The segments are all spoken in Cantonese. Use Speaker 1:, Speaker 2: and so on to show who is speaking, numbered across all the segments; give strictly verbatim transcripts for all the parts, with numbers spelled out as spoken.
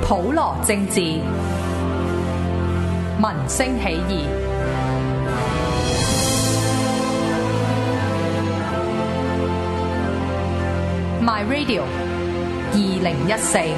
Speaker 1: 普羅政治，民聲起義。My Radio 二零一四。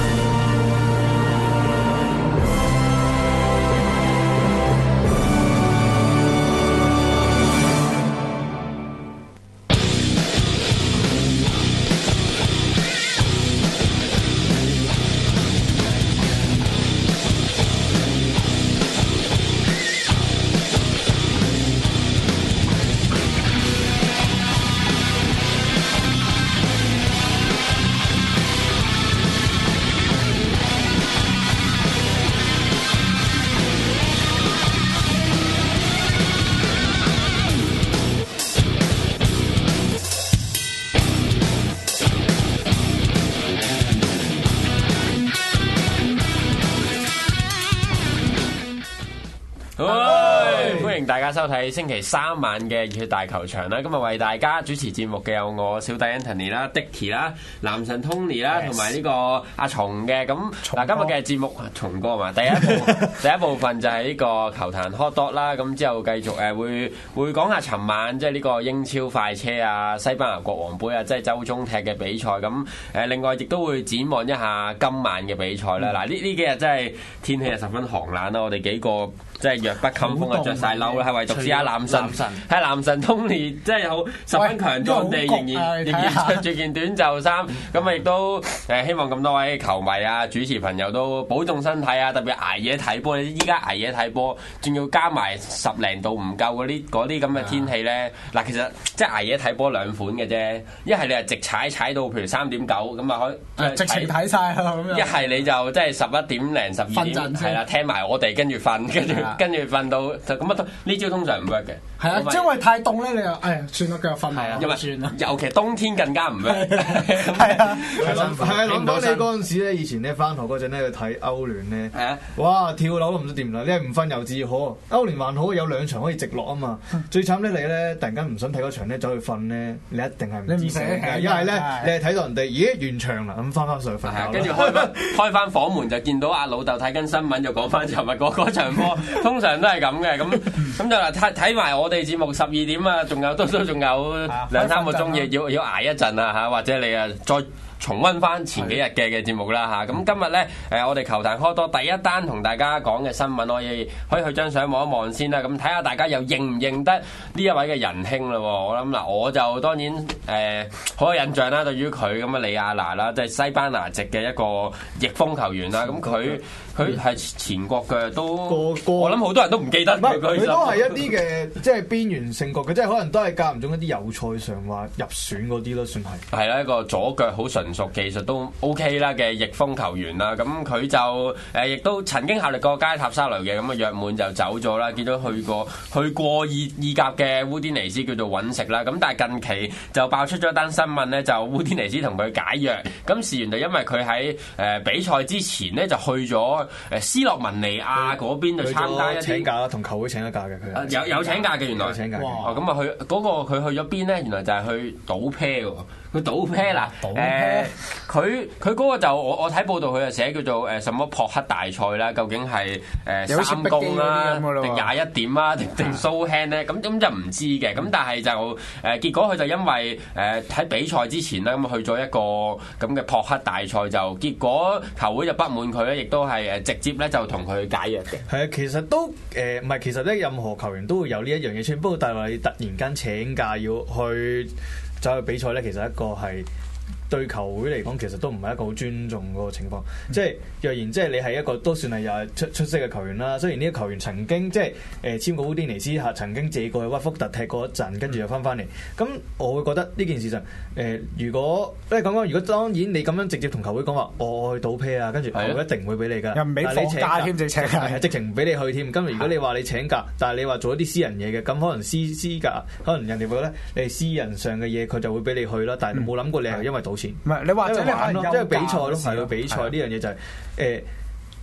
Speaker 2: 大家收睇星期三晚嘅熱血大球場啦，今日為大家主持節目嘅有我小弟 Anthony 啦、Dicky 啦、男神 Tony 啦，同埋呢個阿松嘅。咁嗱，今日嘅節目松哥嘛，第一部第一部分就係呢個球壇 hot dog 啦，咁之後繼續誒會會講下尋晚即係呢個英超快車啊、西班牙國王杯啊，即係週中踢嘅比賽。咁誒另外亦都會展望一下今晚嘅比賽啦。嗱，呢呢幾日真係天氣係十分寒冷啦，我哋幾個即係弱不禁風啊，着晒褸啦，係唯獨是阿男神，係男神 Tony，即係好十分強壯地，仍然仍然着住件短袖衫。咁啊，亦都誒希望咁多位球迷啊、主持朋友都保重身體啊，特別捱夜睇波。依家捱夜睇波，仲要加埋十零度唔夠嗰啲嗰啲咁嘅天氣咧。嗱，其實即係捱夜睇波兩款嘅啫，一係你係直踩踩到譬如三點九咁啊，可
Speaker 3: 直情睇晒啦咁樣。
Speaker 2: 一係你就即係十一點零十二點係啦，聽埋我哋跟住瞓，跟住跟住瞓到就咁啊！呢招通常唔 work 嘅。
Speaker 3: 係啊，因為太凍咧，你又誒算啦，繼續瞓係啊，
Speaker 2: 因為
Speaker 3: 算啦。
Speaker 2: 尤其冬天更加唔 work。
Speaker 3: 係啊，
Speaker 4: 係啊，諗到你嗰陣時咧，以前咧翻學嗰陣咧去睇歐聯咧，
Speaker 2: 係啊，
Speaker 4: 哇跳樓都唔知掂啦！你係唔瞓又自可，歐聯還好有兩場可以直落啊嘛。最慘咧你咧突然間唔想睇嗰場咧走去瞓咧，你一定係唔知醒嘅。因為咧你係睇到人哋咦完場啦，咁翻返上去瞓覺。
Speaker 2: 跟住開翻開翻房門就見到阿老豆睇緊新聞，就講翻尋日嗰嗰場波，通常都係咁嘅。咁咁就睇睇埋我哋節目十二點啊，仲有都都仲有兩三個鐘嘢要要捱一陣啊嚇，或者你啊再重溫翻前幾日嘅嘅節目啦嚇。咁今日咧誒，我哋球壇開多第一單同大家講嘅新聞，可以可以去張相望一望先啦。咁睇下大家又認唔認得呢一位嘅仁兄啦？我諗嗱，我就當然誒好有印象啦，對於佢咁啊李亞拿啦，即係西班牙籍嘅一個逆風球員啦。咁佢佢係前國嘅都個個，我諗好多人都唔記得佢。
Speaker 4: 佢都係一啲嘅即係邊緣性格嘅，即係可能都係間唔中一啲友賽上話入選嗰啲咯，算係。
Speaker 2: 係啦，一個左腳好純熟，技術都 OK 啦嘅逆風球員啦。咁佢就誒亦都曾經效力過加塔沙雷嘅，咁啊約滿就走咗啦。見到去過去過意意甲嘅烏甸尼斯叫做揾食啦。咁但係近期就爆出咗一單新聞咧，就烏甸尼斯同佢解約。咁事緣就因為佢喺誒比賽之前咧就去咗誒斯洛文尼亞嗰邊去參加一啲
Speaker 4: 請假啦，同球會請咗假嘅佢。
Speaker 2: 有有請假嘅原來。
Speaker 4: 有請假。
Speaker 2: 哦咁啊去嗰個佢去咗邊咧？原來就係去賭啤喎。佢賭啤啦，誒佢佢嗰個就我我睇報道佢就寫叫做誒什麼撲克大賽啦，究竟係誒三公啦，定廿一點啊，定定 show hand 咧？咁咁就唔知嘅。咁但係就誒結果佢就因為誒喺比賽之前咧咁去咗一個咁嘅撲克大賽，就結果球會就不滿佢咧，亦都係誒直接咧就同佢解約嘅。
Speaker 4: 係啊，其實都誒唔係，其實咧任何球員都會有呢一樣嘢出現，不過但係你突然間請假要去走去比賽咧，其實一個係對球會嚟講，其實都唔係一個好尊重嗰個情況。嗯、即係若然，即係你係一個都算係又係出出色嘅球員啦。雖然呢個球員曾經即係誒、呃、簽過烏甸尼斯嚇，曾經借過去屈福特踢過一陣，跟住又翻翻嚟。咁、嗯、我會覺得呢件事就誒、呃，如果即係講講，如果當然你咁樣直接同球會講話，我去賭啤啊，跟住球會一定唔會俾你㗎。
Speaker 3: 又唔俾放假添，就請假，
Speaker 4: 直情唔俾你去添。咁如果你話你請假，但係你話做一啲私人嘢嘅，咁可能私私假，可能人哋會覺得你係私人上嘅嘢，佢就會俾你去啦。但係冇諗過你係因為賭錢。
Speaker 3: 唔係你或者你玩
Speaker 4: 咯，即係比賽咯，係咯，比賽呢樣嘢就係誒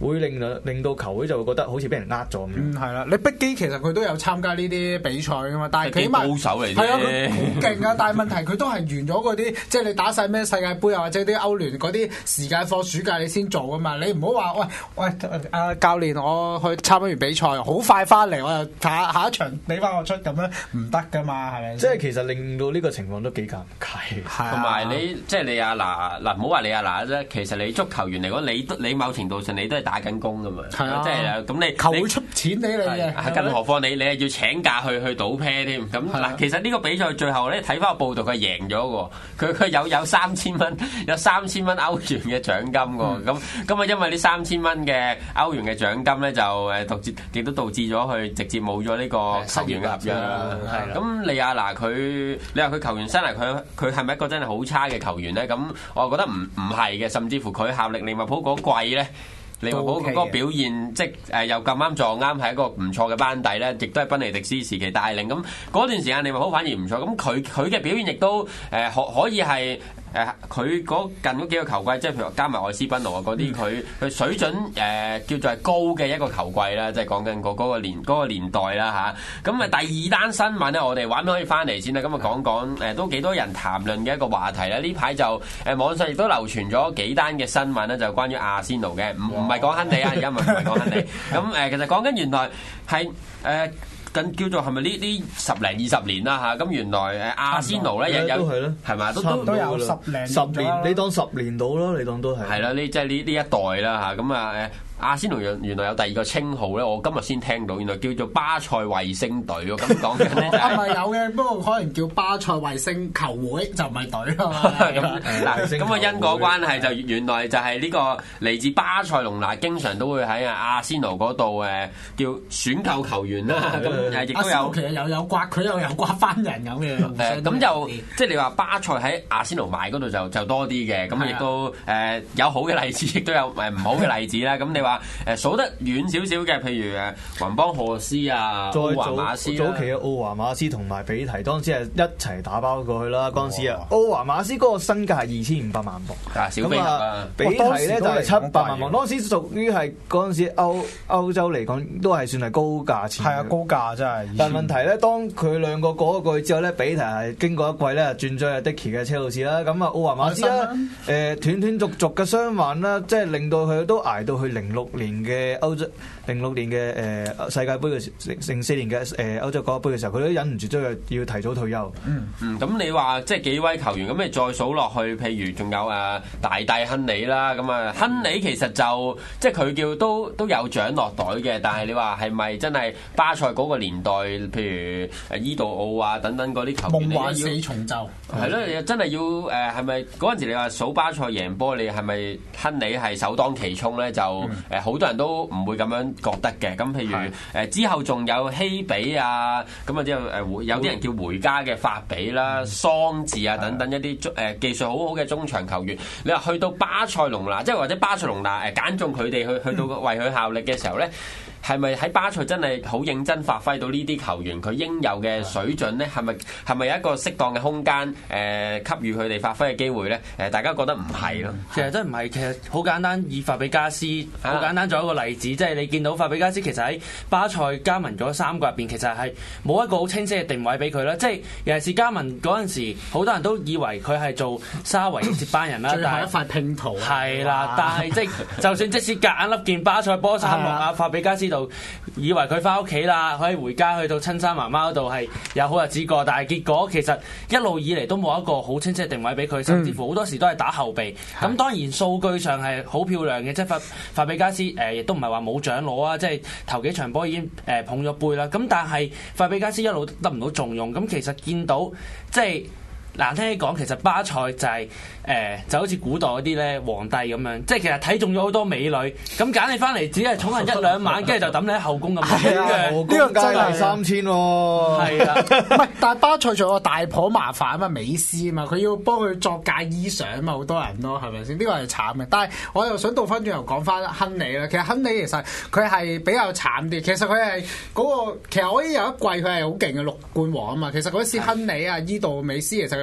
Speaker 4: 會令到令到球會就會覺得好似俾人呃咗咁樣。
Speaker 3: 嗯，係啦，你碧基其實佢都有參加呢啲比賽噶嘛，但係佢起碼
Speaker 2: 高手嚟嘅，
Speaker 3: 係啊，佢好勁啊！但係問題佢都係完咗嗰啲，即係你打晒咩世界盃啊，或者啲歐聯嗰啲時間課暑假你先做噶嘛，你唔好話喂喂啊教練，我去參加完比賽，好快翻嚟，我又下下一場俾翻我出咁樣唔得噶嘛，係咪？
Speaker 4: 即係其實令到呢個情況都幾尷尬。
Speaker 2: 同埋你即係你阿嗱嗱，唔好話你阿嗱啫，其實你足球員嚟講，你你某程度上你都係打緊工噶嘛，係啊，即係咁你
Speaker 3: 球會出錢俾你嘅，
Speaker 2: 更何況你你係要請假去去賭啤添。咁嗱，其實呢個比賽最後咧睇翻個報道，佢係贏咗喎，佢佢有有三千蚊，有三千蚊歐元嘅獎金喎。咁咁啊，因為呢三千蚊嘅歐元嘅獎金咧，就誒導致亦都導致咗佢直接冇咗呢個球員嘅合約啦。咁利亞拿佢，你話佢球員生涯佢佢係咪一個真係好差嘅球員咧？咁我覺得唔唔係嘅，甚至乎佢效力利物浦嗰季咧。利物浦嗰個表現，即係誒又咁啱撞啱，係一個唔錯嘅班底咧，亦都係賓尼迪斯時期帶領。咁嗰段時間利物浦反而唔錯。咁佢佢嘅表現亦都誒可可以係誒佢嗰近嗰幾個球季，即係譬如加埋愛斯賓奴啊嗰啲，佢佢水準誒、呃、叫做係高嘅一個球季啦，即係講緊嗰嗰個年嗰、嗰個年代啦嚇。咁啊第二單新聞咧，我哋玩可以翻嚟先啦。咁啊講講誒都幾多人談論嘅一個話題啦。呢排就誒網上亦都流傳咗幾單嘅新聞咧，就關於阿仙奴嘅，唔唔係講亨利啊，而家唔係講亨利。咁誒其實講緊原來係誒。咁叫做係咪呢呢十零二十年啦嚇？咁原來誒阿仙奴咧有有係咪都都
Speaker 3: 都有十零
Speaker 4: 十年，你當十年到咯，你當都係。
Speaker 2: 係啦，呢即係呢呢一代啦嚇。咁啊誒。阿仙奴原原來有第二個稱號咧，我今日先聽到，原來叫做巴塞衛星隊喎。咁講緊咧就係、是、咪有嘅？不過可能叫巴塞衛星球會就唔係隊啊嘛。咁嗱，咁個因果關係就原來就係呢個嚟自巴塞隆拿，經常都會喺阿仙奴嗰度誒叫選購球員啦。咁誒亦都有
Speaker 3: 其實又有刮佢又有刮翻人咁嘅。
Speaker 2: 誒咁就即係你話巴塞喺阿仙奴買嗰度就就多啲嘅，咁亦都誒有好嘅例子，亦都有誒唔好嘅例子啦。咁你話誒數得遠少少嘅，譬如誒雲邦賀斯啊、奧華馬斯
Speaker 4: 早期嘅奧華馬斯同埋比提當時係一齊打包過去啦。嗰陣時啊，奧華馬斯嗰個身價係二千五百萬鎊，
Speaker 2: 咁啊
Speaker 4: 比提咧就係七百萬鎊。當時屬於係嗰陣時歐歐洲嚟講都係算係高價錢。
Speaker 3: 係啊，高價真係。
Speaker 4: 但問題咧，當佢兩個過咗過去之後咧，比提係經過一季咧轉咗阿迪奇嘅車路士啦。咁啊，奧華馬斯啦，誒斷斷續續嘅傷患啦，即係令到佢都捱到去零六年嘅歐洲零六年嘅誒、呃、世界盃嘅零四年嘅誒、呃、歐洲國家盃嘅時候，佢都忍唔住都要要提早退休。
Speaker 2: 嗯嗯，咁你話即係幾位球員，咁你再數落去，譬如仲有誒大帝亨利啦，咁啊亨利其實就即係佢叫都都有獎落袋嘅，但係你話係咪真係巴塞嗰個年代，譬如誒伊杜奧啊等等嗰啲球員，
Speaker 3: 夢幻四重奏
Speaker 2: 係咯，你真係要誒係咪嗰陣時你話數巴塞贏波，你係咪亨利係首當其衝咧？就誒好、嗯、多人都唔會咁樣覺得嘅。咁譬如誒的之後仲有希比啊，咁啊之後誒有啲人叫回家嘅法比啦、嗯、桑治啊等等一啲誒技術好好嘅中場球員，你話去到巴塞隆拿，即係或者巴塞隆拿誒揀中佢哋去去到為佢效力嘅時候咧，係咪喺巴塞真係好認真發揮到呢啲球員佢應有嘅水準咧？係咪係咪有一個適當嘅空間誒、呃、給予佢哋發揮嘅機會咧？誒大家覺得唔係咯？
Speaker 5: 其實真係唔係，其實好簡單，以法比加斯好簡單做一個例子，即係、啊、你見到法比加斯其實喺巴塞加盟咗三個入邊，其實係冇一個好清晰嘅定位俾佢啦。即係尤其是加盟嗰陣時，好多人都以為佢係做沙維嘅接班人啦，
Speaker 3: 最後一塊拼圖
Speaker 5: 係啦，但係即係就算即使夾硬笠件巴塞波衫落啊，法比加斯度以為佢翻屋企啦，可以回家去到親生媽媽嗰度係有好日子過，但係結果其實一路以嚟都冇一個好清晰嘅定位俾佢，甚至乎好多時都係打後備。咁、嗯、當然數據上係好漂亮嘅，即係法法比加斯誒亦都唔係話冇獎攞啊，即係頭幾場波已經誒捧咗杯啦。咁但係法比加斯一路得唔到重用，咁其實見到即係難聽啲講，其實巴塞就係、是。誒、呃、就好似古代嗰啲咧皇帝咁樣，即係其實睇中咗好多美女，咁揀你翻嚟只係寵人一兩晚，跟住就抌你喺後宮咁樣。
Speaker 4: 呢個真係三千喎。
Speaker 5: 係啊，
Speaker 3: 唔係，但係巴塞仲有個大婆麻煩啊嘛，美斯啊嘛，佢要幫佢作嫁衣裳啊嘛，好多人咯，係咪先？呢個係慘嘅。但係我又想倒翻轉頭講翻亨利啦，其實亨利其實佢係比較慘啲。其實佢係嗰個，其實我已經有一季佢係好勁嘅六冠王啊嘛。其實嗰時亨利啊、伊杜美斯其實佢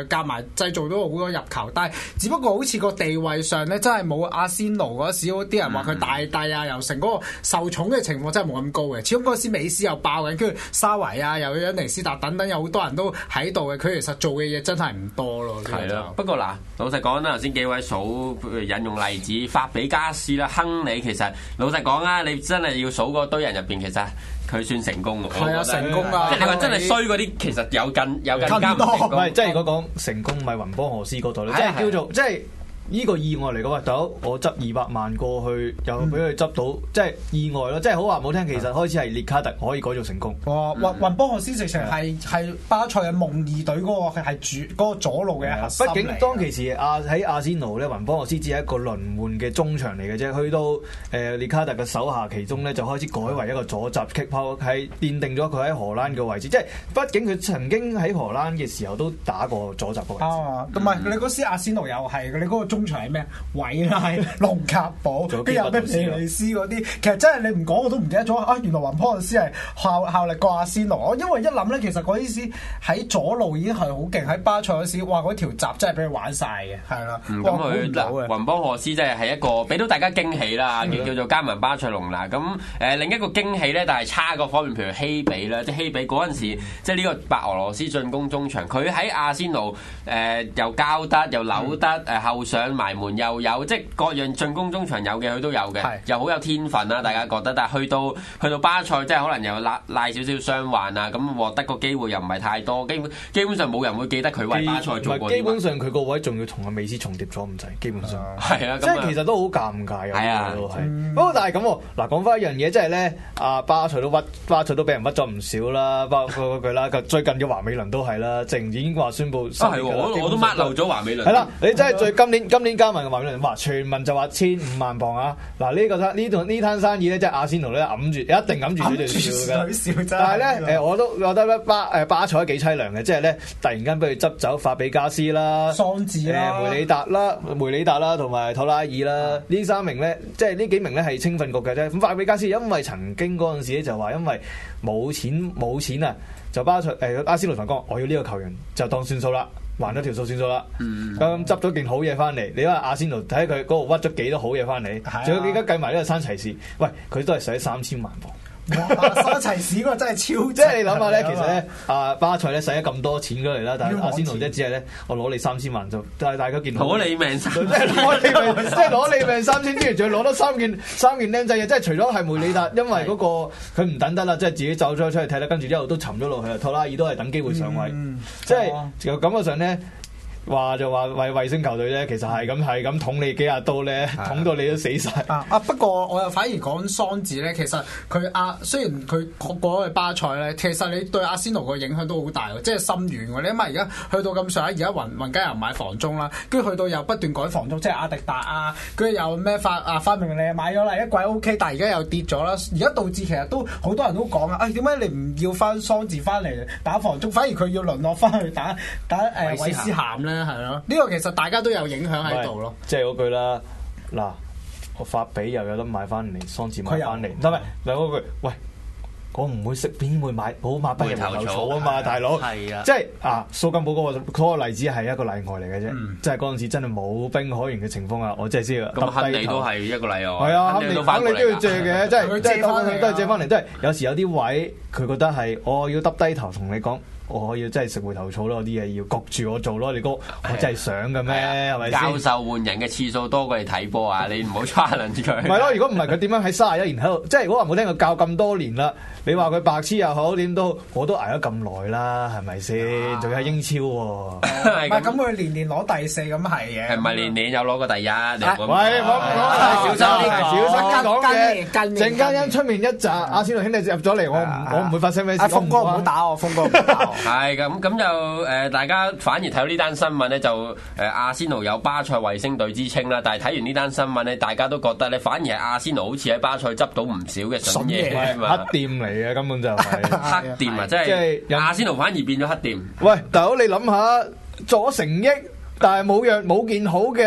Speaker 3: 誒夾埋製造到好多入球，但係只不過好似個地位上咧，真係冇阿仙奴嗰時啲人話佢大帝啊，又成嗰個受寵嘅情況真係冇咁高嘅。始終嗰時美斯又爆緊，跟住沙維啊，又有恩尼斯達等等，有好多人都喺度嘅。佢其實做嘅嘢真係唔多咯。係咯，
Speaker 2: 不過嗱，老實講啦，頭先幾位數引用例子，法比加斯啦、亨利，其實老實講啊，你真係要數嗰堆人入邊，其實佢算成功喎。係啊，
Speaker 3: 成功啊！
Speaker 2: 即係你話真係衰嗰啲，其實有更有更加唔成功。
Speaker 4: 唔係，即係如果講成功，咪雲邦荷斯嗰度咧，即係叫做即係。呢個意外嚟講，喂，大佬，我執二百萬過去，又俾佢執到，嗯、即係意外咯。即係好話唔好聽，其實開始係列卡特可以改造成功。哇！
Speaker 3: 雲雲邦荷斯直情係係巴塞嘅夢二隊嗰個係主嗰個左路嘅核心嚟。
Speaker 4: 畢竟當其時阿喺阿仙奴咧，雲邦荷斯只係一個輪換嘅中場嚟嘅啫。去到誒、呃、列卡特嘅手下其中咧，就開始改為一個左閘 kick out，係奠定咗佢喺荷蘭嘅位置。即係畢竟佢曾經喺荷蘭嘅時候都打過左閘嘅位置。啊，同埋、嗯、你嗰時阿仙奴又係你嗰個中場係咩？韋拉、龍格堡，跟住有咩皮利斯嗰啲，其實真係你唔講我都唔記得咗啊！原來雲波斯係效效力過阿仙奴，我因為一諗咧，其實嗰啲時喺左路已經係好勁，喺巴塞嗰時，哇！嗰條閘真係俾佢玩晒嘅，係啦。
Speaker 2: 咁佢嗱雲波荷斯即係係一個俾到大家驚喜啦，叫叫做加盟巴塞隆拿。咁誒、呃、另一個驚喜咧，但係差個方面，譬如希比啦，即係希比嗰陣時，即係呢個白俄羅斯進攻中場，佢喺阿仙奴誒、呃、又交得又扭得誒、嗯、後上埋門。又有即係各樣進攻中場有嘅，佢都有嘅，是又好有天分啦。大家覺得，但係去到去到巴塞，即係可能又賴賴少少傷患啊，咁獲得個機會又唔係太多，基本基本上冇人會記得佢為巴塞做過。
Speaker 4: 基本上佢個位仲要同阿美斯重疊咗唔滯，基本上
Speaker 2: 係啊，
Speaker 4: 即係其實都好尷尬。係
Speaker 2: 啊，
Speaker 4: 都係。不過但係咁嗱，講翻一樣嘢，即係咧，阿巴塞都屈巴塞都俾人屈咗唔少啦，包括嗰句啦，最近嘅華美倫都係啦，淨已經話宣布。
Speaker 2: 啊係，我我都抹漏咗華美倫。
Speaker 4: 係啦，你真係最今年今年加盟嘅華美倫，話傳聞就話千五萬磅啊！嗱，呢個呢度呢攤生意咧，即係阿仙奴咧揞住，一定揞住佢哋笑㗎。但係咧，誒我都覺得咧巴誒巴塞幾凄涼嘅，即係咧突然間俾佢執走法比加斯啦、
Speaker 3: 桑治啦、
Speaker 4: 梅里達啦、梅里達啦同埋托拉爾啦，呢三名咧，即係呢幾名咧係青訓局嘅啫。咁法比加斯因為曾經嗰陣時咧就話因為冇錢冇錢啊，就巴塞誒阿仙奴同講我要呢個球員就當算數啦。還咗條數算數啦，咁執咗件好嘢翻嚟。你話阿仙奴睇佢嗰度屈咗幾多好嘢翻嚟，仲有幾家計埋呢個山齊士，喂，佢都係使三千萬磅。
Speaker 3: 山齊士嗰個真係超，
Speaker 4: 即係你諗下咧，其實咧，啊巴塞咧使咗咁多錢咗嚟啦，但係阿仙奴咧只係咧，我攞你三千萬就，但係大家見到
Speaker 2: 攞你命三，
Speaker 4: 即係攞你命，即係攞你命三千，之餘仲要攞多三件三件靚仔嘢，即係除咗係梅里達，因為嗰個佢唔等得啦，即係自己走咗出去睇啦，跟住一路都沉咗落去，托拉爾都係等機會上位，即係就感覺上咧。話就話為衛星球隊咧，其實係咁係咁捅你幾廿刀咧，捅到你都死晒。
Speaker 3: 啊啊！不過我又反而講桑治咧，其實佢阿雖然佢過咗去巴塞咧，其實你對阿仙奴個影響都好大喎，即係深遠喎。你諗下而家去到咁上下，而家雲雲加又買房中啦，跟住去到又不斷改房中，即係阿迪達啊，跟住又咩發啊發明你買咗啦，一季 O K，但係而家又跌咗啦。而家導致其實都好多人都講啊，啊點解你唔要翻桑治翻嚟打房中，反而佢要淪落翻去打打誒韋斯咸咧？係咯，呢個其實大家都有影響喺度咯。
Speaker 4: 即係嗰句啦，嗱，我法比又有得買翻嚟，桑治買翻嚟，唔係唔係，嗱嗰句，喂，我唔會識邊會買，好買不入頭草啊嘛，大佬。係啊，即係啊，蘇金寶嗰個嗰個例子係一個例外嚟嘅啫，即係嗰陣時真係冇兵可言嘅情況啊，我真係知啊。
Speaker 2: 咁肯定都係一個例外。
Speaker 4: 係啊，肯定肯定都要借嘅，即係即係都係借翻嚟，都係有時有啲位佢覺得係我要耷低頭同你講。我要真係食回頭草咯，啲嘢要焗住我做咯，你哥我真係想嘅咩？係咪先？教
Speaker 2: 授換人嘅次數多過你睇波啊！你唔好 challenge 佢。
Speaker 4: 唔係咯，如果唔係佢點樣喺三十一年喺度？即係如果話冇聽佢教咁多年啦，你話佢白痴又好點都，我都捱咗咁耐啦，係咪先？仲要喺英超喎。唔
Speaker 3: 係咁，佢年年攞第四咁係嘅。
Speaker 2: 係咪年年有攞過第一？
Speaker 4: 喂，唔好講，小心啲，小心啲講嘢。陣間因出面一紮阿仙奴兄弟入咗嚟，我唔我唔會發生咩事。
Speaker 3: 阿峰哥唔好打我，峰哥唔好打我。
Speaker 2: 係咁咁就誒、呃，大家反而睇到呢單新聞咧，就誒、呃、阿仙奴有巴塞衛星隊之稱啦。但係睇完呢單新聞咧，大家都覺得咧，反而係阿仙奴好似喺巴塞執到唔少嘅筍嘢嘛，
Speaker 4: 黑店嚟嘅根本就係、是、
Speaker 2: 黑店啊！即係阿仙奴反而變咗黑店。
Speaker 4: 喂，大佬你諗下，做咗成億，但係冇樣冇件好嘅。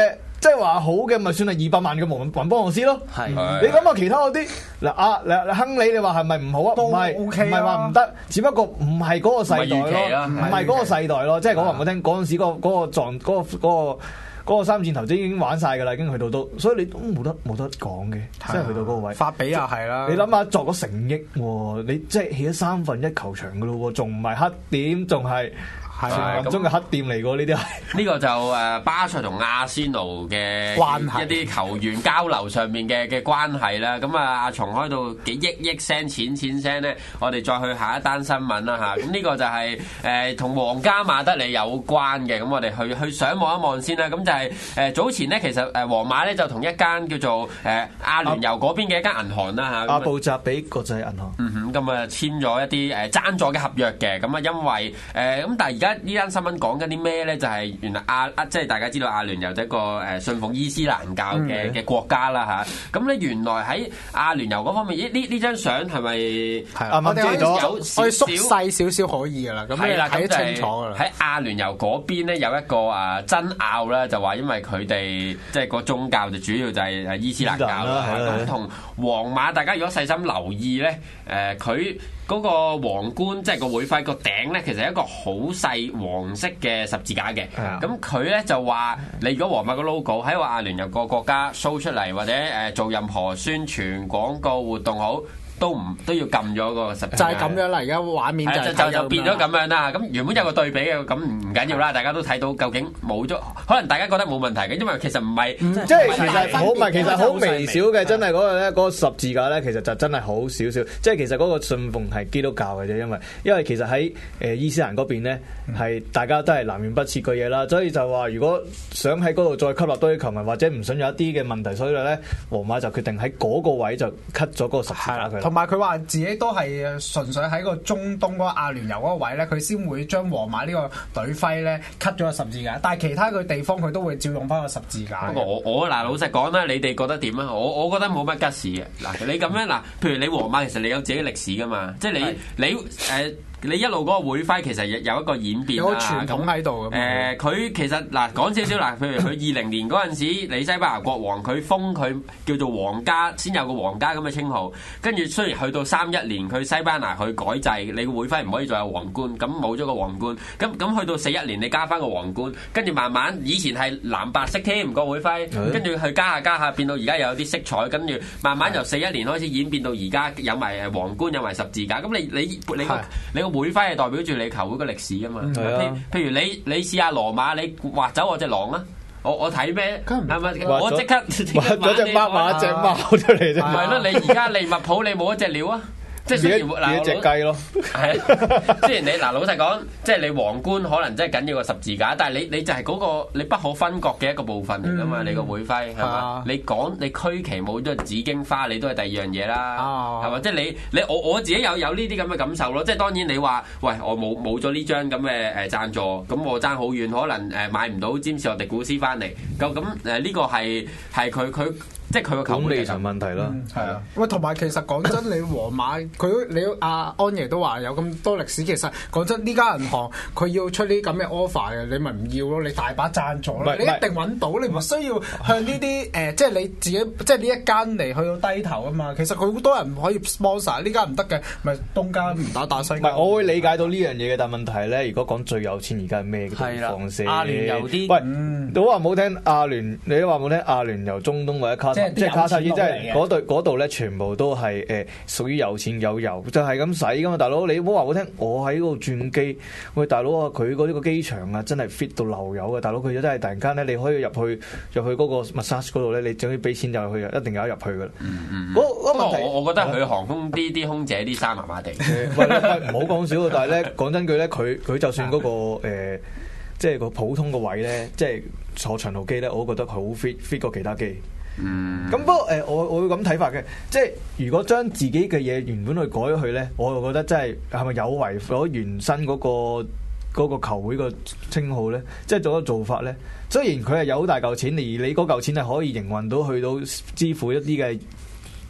Speaker 4: 即係話好嘅，咪算係二百萬嘅雲雲邦學師咯。
Speaker 5: 係
Speaker 4: 你諗下其他嗰啲嗱啊嗱亨利，你話係咪唔好啊？唔係，唔係話唔得，只不過唔係嗰個世代咯，唔係嗰個世代咯。即係講話我聽嗰陣時嗰嗰個狀嗰個嗰個。嗰個三箭頭已經玩晒㗎啦，已經去到都，所以你都冇得冇得講嘅，即係去到嗰個位。
Speaker 3: 法比又係啦，
Speaker 4: 你諗下作咗成億喎，你即係起咗三分一球場㗎咯喎，仲唔係黑點，仲係。係啊，咁中嘅黑店嚟㗎呢啲係。
Speaker 2: 呢個就誒巴塞同阿仙奴嘅
Speaker 3: 關係，
Speaker 2: 一啲球員交流上面嘅嘅關係啦。咁啊，阿松開到幾億億聲、錢錢聲咧，我哋再去下一單新聞啦嚇。咁呢個就係誒同皇家馬德里有關嘅。咁我哋去去上望一望先啦。咁就係誒早前咧，其實誒皇馬咧就同一間叫做誒阿聯酋嗰邊嘅一間銀行啦嚇。
Speaker 4: 阿布扎比國際銀行。
Speaker 2: 嗯哼，咁啊簽咗一啲誒贊助嘅合約嘅。咁啊因為誒咁，但係而家呢單新聞講緊啲咩咧？就係、是、原來阿阿即係大家知道阿聯酋就一個誒信奉伊斯蘭教嘅嘅國家啦嚇。咁咧原來喺阿聯酋嗰方面，呢呢張相係咪
Speaker 3: 係啊？我哋可以有可以縮細少少可以噶啦。咁你睇得清楚噶啦。
Speaker 2: 喺阿聯酋嗰邊咧有一個啊爭拗啦，就話因為佢哋即係個宗教就主要就係誒伊斯蘭教啦。咁同皇馬，大家如果細心留意咧，誒佢。嗰個皇冠即係個會徽個頂咧，其實係一個好細黃色嘅十字架嘅。咁佢咧就話：你如果皇馬個 logo 喺個阿聯酋個國家 show 出嚟，或者誒做任何宣傳廣告活動好。都唔都要撳咗個十字架，
Speaker 3: 就係咁樣啦。而家畫面就
Speaker 2: 就就變咗咁樣啦。咁原本有個對比嘅，咁唔緊要啦。大家都睇到究竟冇咗，可能大家覺得冇問題嘅，因為其實唔係，
Speaker 4: 即係其實好唔係，其實好微小嘅，真係嗰個咧，嗰個十字架咧，其實就真係好少少。即係其實嗰個信奉係基督教嘅啫，因為因為其實喺誒伊斯蘭嗰邊咧，係大家都係南轅北轍嘅嘢啦。所以就話如果想喺嗰度再吸納多啲球迷，或者唔想有一啲嘅問題，所以咧，皇馬就決定喺嗰個位就 cut 咗嗰個十字架佢。
Speaker 3: 同埋佢話自己都係純粹喺個中東嗰個阿聯酋嗰個位咧，佢先會將皇馬呢個隊徽咧 cut 咗個十字架，但係其他嘅地方佢都會照用翻個十字架。
Speaker 2: 不過我我嗱老實講啦，你哋覺得點啊？我我覺得冇乜吉事嘅。嗱，你咁樣嗱，譬如你皇馬其實你有自己歷史噶嘛，即係你你誒。呃你一路嗰個會徽其實有一個演變啦，
Speaker 3: 有傳統喺度咁。
Speaker 2: 誒，佢、呃、其實嗱講少少嗱，譬如佢二零年嗰陣時，你西班牙國王佢封佢叫做皇家，先有個皇家咁嘅稱號。跟住雖然去到三一年，佢西班牙去改制，你個會徽唔可以再有皇冠，咁冇咗個皇冠。咁咁去到四一年，你加翻個皇冠，跟住慢慢以前係藍白色添個會徽，跟住佢加下加下變到而家又有啲色彩，跟住慢慢由四一年開始演變到而家有埋誒皇冠，有埋十字架。咁你你你個你個會徽係代表住你球會嘅歷史噶嘛？譬、嗯、譬如你你試下羅馬，你畫走我隻狼啊！我我睇咩？係咪？我即刻
Speaker 4: 畫咗隻貓，畫一隻貓出嚟啫。唔
Speaker 2: 係咯，你而家利物浦你冇一隻鳥啊！即係雖然嗱，
Speaker 4: 一隻雞咯，
Speaker 2: 係啊。雖然你嗱老實講，即係你皇冠可能真係緊要個十字架，但係你你就係嗰個你不可分割嘅一個部分嚟噶嘛？你個會徽係嘛？你講你區旗冇咗紫荊花，你都係第二樣嘢啦，係嘛？即係你你我我自己有有呢啲咁嘅感受咯。即係當然你話喂，我冇冇咗呢張咁嘅誒贊助，咁我爭好遠，可能誒買唔到詹士洛迪古斯翻嚟。咁咁誒呢個係係佢佢。即係佢個
Speaker 4: 管理層問題啦，
Speaker 3: 係啊。喂，同埋其實講真，你皇馬佢你阿安爺都話有咁多歷史，其實講真，呢間銀行佢要出呢啲咁嘅 offer 嘅，你咪唔要咯。你大把贊助咯，你一定揾到，你唔需要向呢啲誒，即係你自己，即係呢一間嚟去到低頭啊嘛。其實佢好多人唔可以 sponsor 呢間唔得嘅，咪東家唔打打西家。
Speaker 4: 唔係，我會理解到呢樣嘢嘅，但問題係咧，如果講最有錢而家係咩嘅地方先？
Speaker 5: 阿聯酋啲，
Speaker 4: 喂，你話唔好聽，阿聯你都話唔好聽，阿聯酋中東或者卡。即係卡塔爾，即係嗰度嗰度咧，全部都係誒屬於有錢有油，就係咁使噶嘛，大佬你唔好話我聽，我喺嗰度轉機，喂大佬啊，佢嗰啲個機場啊，真係 fit 到漏油嘅，大佬佢真係突然間咧，你可以入去入去嗰個 massage 嗰度咧，你總之俾錢就入去，一定有得入去噶啦。嗰嗰問題，
Speaker 2: 我我覺得佢航空啲啲空姐啲衫麻麻地，
Speaker 4: 喂唔好講少，但係咧講真句咧，佢佢就算嗰個誒，即係個普通個位咧，即係坐長途機咧，我都覺得佢好 fit fit 過其他機。
Speaker 2: 嗯，
Speaker 4: 咁不過誒，我我會咁睇法嘅，即係如果將自己嘅嘢原本去改咗佢咧，我就覺得真係係咪有違咗原身嗰個嗰個球會個稱號咧？即係做咗做法咧。雖然佢係有好大嚿錢，而你嗰嚿錢係可以營運到去到支付一啲嘅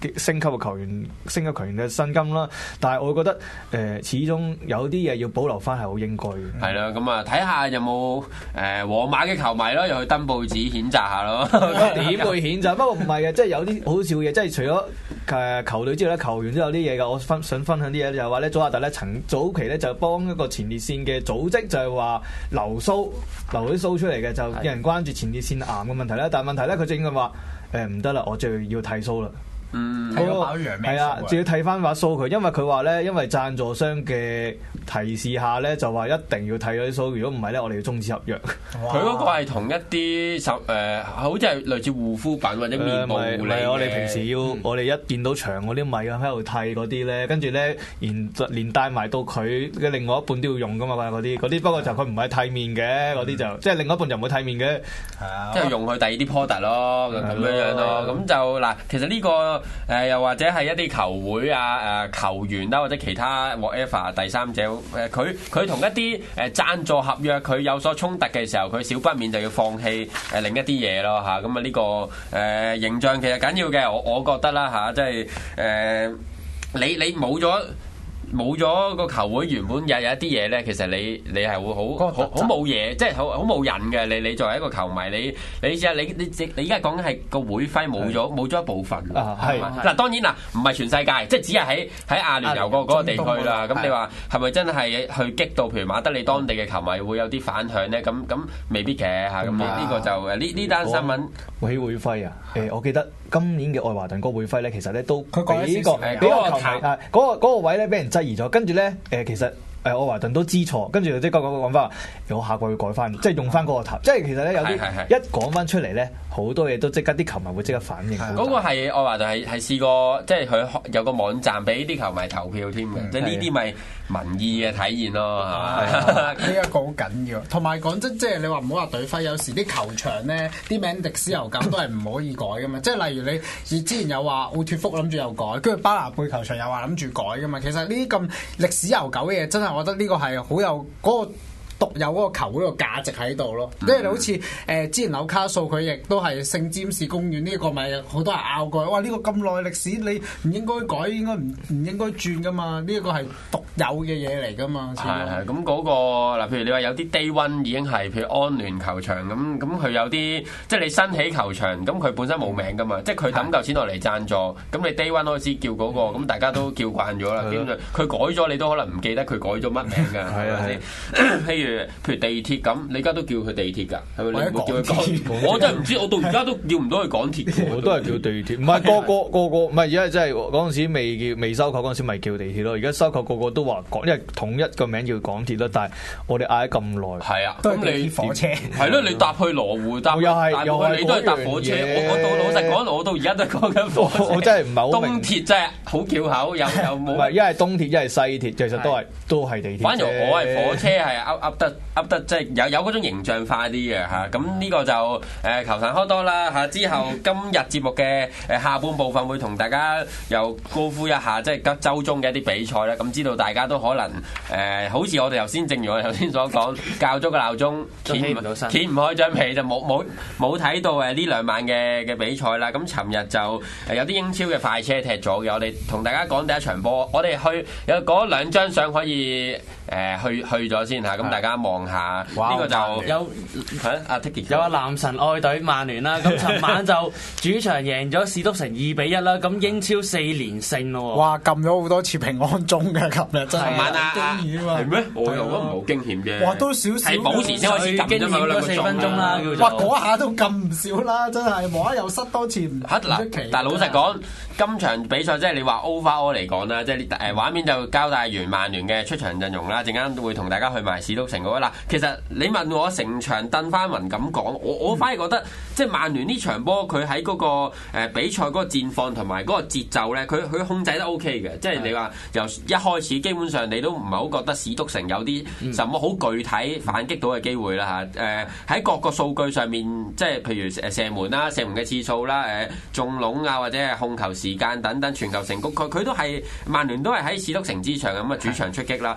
Speaker 4: 升級嘅球員、升級球員嘅薪金啦。但係我覺得誒、呃，始終有啲嘢要保留翻係好應該嘅。
Speaker 2: 係啦，咁啊睇下有冇誒皇馬嘅球迷咯，又去登報紙譴責下咯。
Speaker 4: 點會譴責？不過唔係嘅，即係有啲好笑嘅嘢，即係除咗誒球隊之外咧，球員都有啲嘢㗎。我分想分享啲嘢就係話咧，祖亞特咧曾早期咧就幫一個前列腺嘅組織就係話流蘇流啲蘇出嚟嘅，就有人關注前列腺癌嘅問題啦。但係問題咧，佢正係話誒唔得啦，我就要剃須啦。
Speaker 2: 嗯，
Speaker 3: 睇咗把羊咩？
Speaker 4: 係啊，仲要睇翻把鬚佢，因為佢話咧，因為贊助商嘅提示下咧，就話一定要剃咗啲鬚，如果唔係咧，我哋要終止合約。
Speaker 2: 佢嗰個係同一啲十誒，好似係類似護膚品或者面部護理嘅。
Speaker 4: 我哋平時要，
Speaker 2: 嗯、
Speaker 4: 我哋一見到長嗰啲米喺度剃嗰啲咧，跟住咧連連帶埋到佢嘅另外一半都要用噶嘛，嗰啲嗰啲。不過就佢唔係剃面嘅嗰啲就，即係另外一半就唔會剃面嘅。係啊，
Speaker 2: 即係用佢第二啲 product 咯，咁樣樣咯。咁就嗱，其實呢、呢個。誒、呃、又或者係一啲球會啊、誒、呃、球員啦，或者其他 whatever 第三者誒，佢佢同一啲誒贊助合約佢有所衝突嘅時候，佢少不免就要放棄誒、呃、另一啲嘢咯嚇。咁啊呢、呢個誒、呃、形象其實緊要嘅，我我覺得啦嚇，即係誒你你冇咗。冇咗個球會原本有有一啲嘢咧，其實你你係會好好好冇嘢，即係好好冇癮嘅。你你作為一個球迷，你你試下你你你而家講緊係個會費冇咗冇咗一部分啊，係嗱當然嗱，唔係全世界，即係只係喺喺阿聯酋個嗰個地區啦。咁你話係咪真係去激到譬如馬德里當地嘅球迷會有啲反響咧？咁咁未必嘅嚇。咁呢呢個就誒呢呢單新聞
Speaker 4: 起會費啊！誒，我記得今年嘅愛華頓個會費咧，其實咧都俾個俾個球迷啊嗰個嗰個位咧俾人質疑咗，跟住咧誒其實。誒愛華頓都知錯，跟住即係講講講翻，我下個月改翻，即係用翻嗰個頭，即係其實咧有啲一講翻出嚟咧，好多嘢都即刻啲球迷會即刻反應。
Speaker 2: 嗰個係愛華頓係係試過，即係佢有個網站俾啲球迷投票添嘅，即係呢啲咪民意嘅體現咯，係嘛？
Speaker 3: 呢一個好緊要，同埋講真，即係你話唔好話隊費，有時啲球場咧啲名迪斯尤咁都係唔可以改噶嘛，即係例如你之前有話奧脱福諗住又改，跟住巴拿貝球場又話諗住改噶嘛，其實呢啲咁歷史悠久嘅嘢真係。我覺得呢個係好有嗰個獨有嗰個球嗰個價值喺度咯，因為你好似誒、呃、之前紐卡素佢亦都係聖詹士公園呢、這個咪好多人拗過，哇呢、這個咁耐歷史你唔應該改，應該唔唔應該轉噶嘛，呢、這、一個係獨有嘅嘢嚟噶嘛。係係
Speaker 2: 咁嗰個嗱，譬如你話有啲 day one 已經係譬如安聯球場咁，咁佢有啲即係你新起球場，咁佢本身冇名噶嘛，即係佢抌嚿錢落嚟贊助，咁你 day one 開始叫嗰、那個，咁大家都叫慣咗啦，基本上佢改咗你都可能唔記得佢改咗乜名㗎，係咪先？譬如譬如地鐵咁，你而家都叫佢地鐵㗎，係咪？你唔會叫佢港鐵？我真係唔知，我到而家都叫唔到佢港鐵。
Speaker 4: 我都係叫地鐵，唔係個個個個，唔係而家真係嗰陣時未叫未收購嗰陣時咪叫地鐵咯。而家收購個個都話港，因為統一個名叫港鐵啦。但係我哋嗌咗咁耐，
Speaker 2: 係啊，
Speaker 3: 咁你火車
Speaker 2: 係咯，你搭去羅湖搭，
Speaker 4: 又係又係
Speaker 2: 你都係搭火車。我我到老實講，我到而家都係講緊火車。
Speaker 4: 我真係唔係好明。
Speaker 2: 東鐵真係好翹口，又又冇。
Speaker 4: 唔係，一係東鐵，一係西鐵，其實都係都係地鐵。
Speaker 2: 反而我係火車係噏噏得噏得即係有有嗰種形象化啲嘅嚇。咁呢個就誒球壇開多啦嚇。之後今日節目嘅誒下半部分會同大家又高呼一下，即係周中嘅一啲比賽啦。咁知道大家都可能誒，好似我哋頭先正如我頭先所講，校咗個鬧鐘，掀唔到身，掀唔開張被就冇冇冇睇到誒呢兩晚嘅嘅比賽啦。咁尋日就誒有啲英超嘅快車踢咗嘅，我哋同大家講第一場波，我哋去有嗰兩張相可以誒去去咗先嚇，咁大家望下呢個就
Speaker 5: 有
Speaker 2: 阿 Tiki
Speaker 5: 有阿男神愛隊曼聯啦，咁尋晚就主場贏咗史篤城二比一啦，咁英超四連勝咯。
Speaker 3: 哇！撳咗好多次平安鐘嘅，琴日真係
Speaker 2: 尋晚啊，
Speaker 3: 驚險啊！
Speaker 2: 係咩？我又覺得唔好驚險啫。
Speaker 3: 哇！都少少
Speaker 2: 係補時先開始撳啫嘛，兩個
Speaker 5: 四分鐘啦。
Speaker 3: 哇！嗰下都撳唔少啦，真係無啦又失多次唔
Speaker 2: 嚇嗱。但係老實講，今場比賽即係你話 overall 嚟講啦，即係誒畫面就交代完曼聯嘅出場陣容啦，陣間會同大家去埋史篤城嗰個啦。其實你問我成場鄧翻雲咁講，我我反而覺得、嗯、即係曼聯呢場波佢喺嗰個誒比賽嗰個戰況同埋嗰個節奏咧，佢佢控制得 OK 嘅。即係你話由一開始基本上你都唔係好覺得史篤城有啲什麼好具體反擊到嘅機會啦嚇。誒喺各個數據上面，即係譬如誒射門啦、射門嘅次數啦、誒中籠啊或者係控球時間等等、傳球成功，佢佢都係曼聯都係喺史篤城之場咁啊主場出擊啦。咁即係